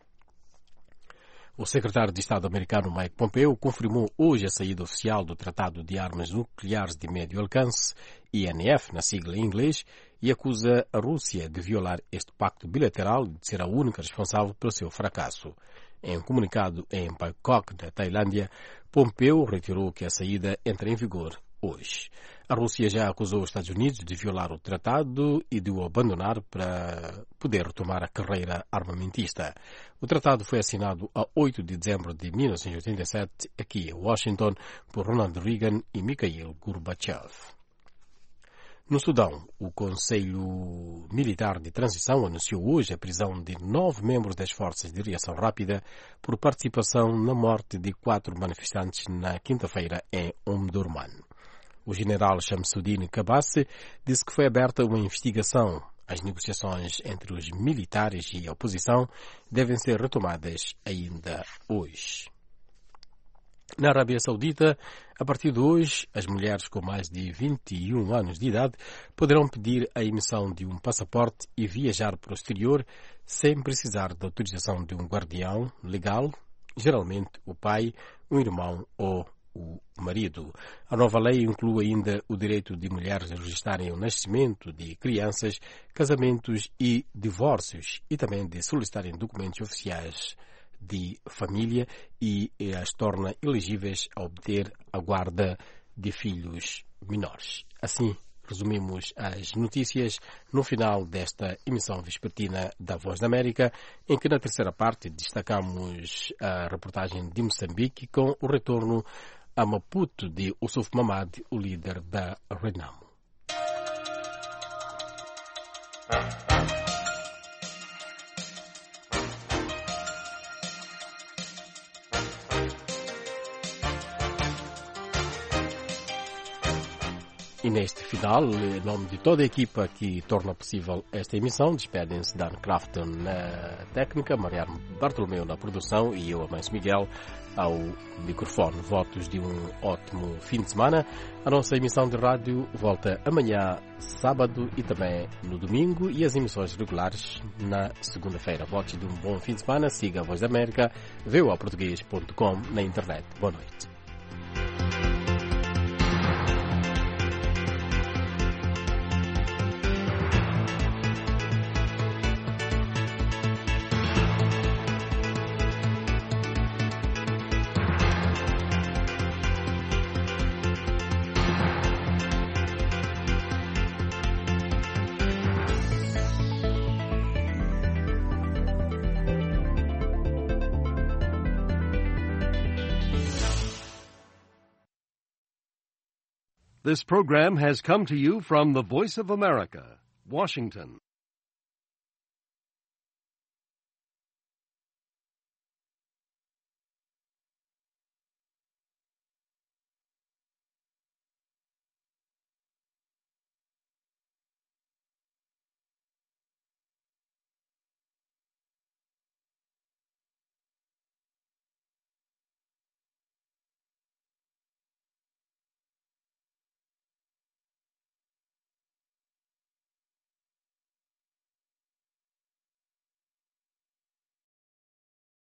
O secretário de Estado americano Mike Pompeo confirmou hoje a saída oficial do Tratado de Armas Nucleares de Médio Alcance, I N F, na sigla em inglês, e acusa a Rússia de violar este pacto bilateral e de ser a única responsável pelo seu fracasso. Em um comunicado em Bangkok, na Tailândia, Pompeo reiterou que a saída entra em vigor hoje. A Rússia já acusou os Estados Unidos de violar o tratado e de o abandonar para poder retomar a carreira armamentista. O tratado foi assinado a oito de dezembro de mil novecentos e oitenta e sete, aqui em Washington, por Ronald Reagan e Mikhail Gorbachev. No Sudão, o Conselho Militar de Transição anunciou hoje a prisão de nove membros das Forças de Reação Rápida por participação na morte de quatro manifestantes na quinta-feira em Omdurman. O general Shamsuddin Kabase disse que foi aberta uma investigação. As negociações entre os militares e a oposição devem ser retomadas ainda hoje. Na Arábia Saudita, a partir de hoje, as mulheres com mais de vinte e um anos de idade poderão pedir a emissão de um passaporte e viajar para o exterior sem precisar da autorização de um guardião legal, geralmente o pai, o irmão ou o marido. A nova lei inclui ainda o direito de mulheres a registarem o nascimento de crianças, casamentos e divórcios e também de solicitarem documentos oficiais de família e as torna elegíveis a obter a guarda de filhos menores. Assim, resumimos as notícias no final desta emissão vespertina da Voz da América, em que na terceira parte destacamos a reportagem de Moçambique com o retorno a Maputo de Ossuf Mamad, o líder da Renamo. E neste final, em nome de toda a equipa que torna possível esta emissão, despedem-se Dan Crafton na técnica, Mariano Bartolomeu na produção e eu, Amancio Miguel, ao microfone. Votos de um ótimo fim de semana. A nossa emissão de rádio volta amanhã, sábado e também no domingo, e as emissões regulares na segunda-feira. Votos de um bom fim de semana. Siga a Voz da América, v o a português ponto com na internet. Boa noite. This program has come to you from the Voice of America, Washington.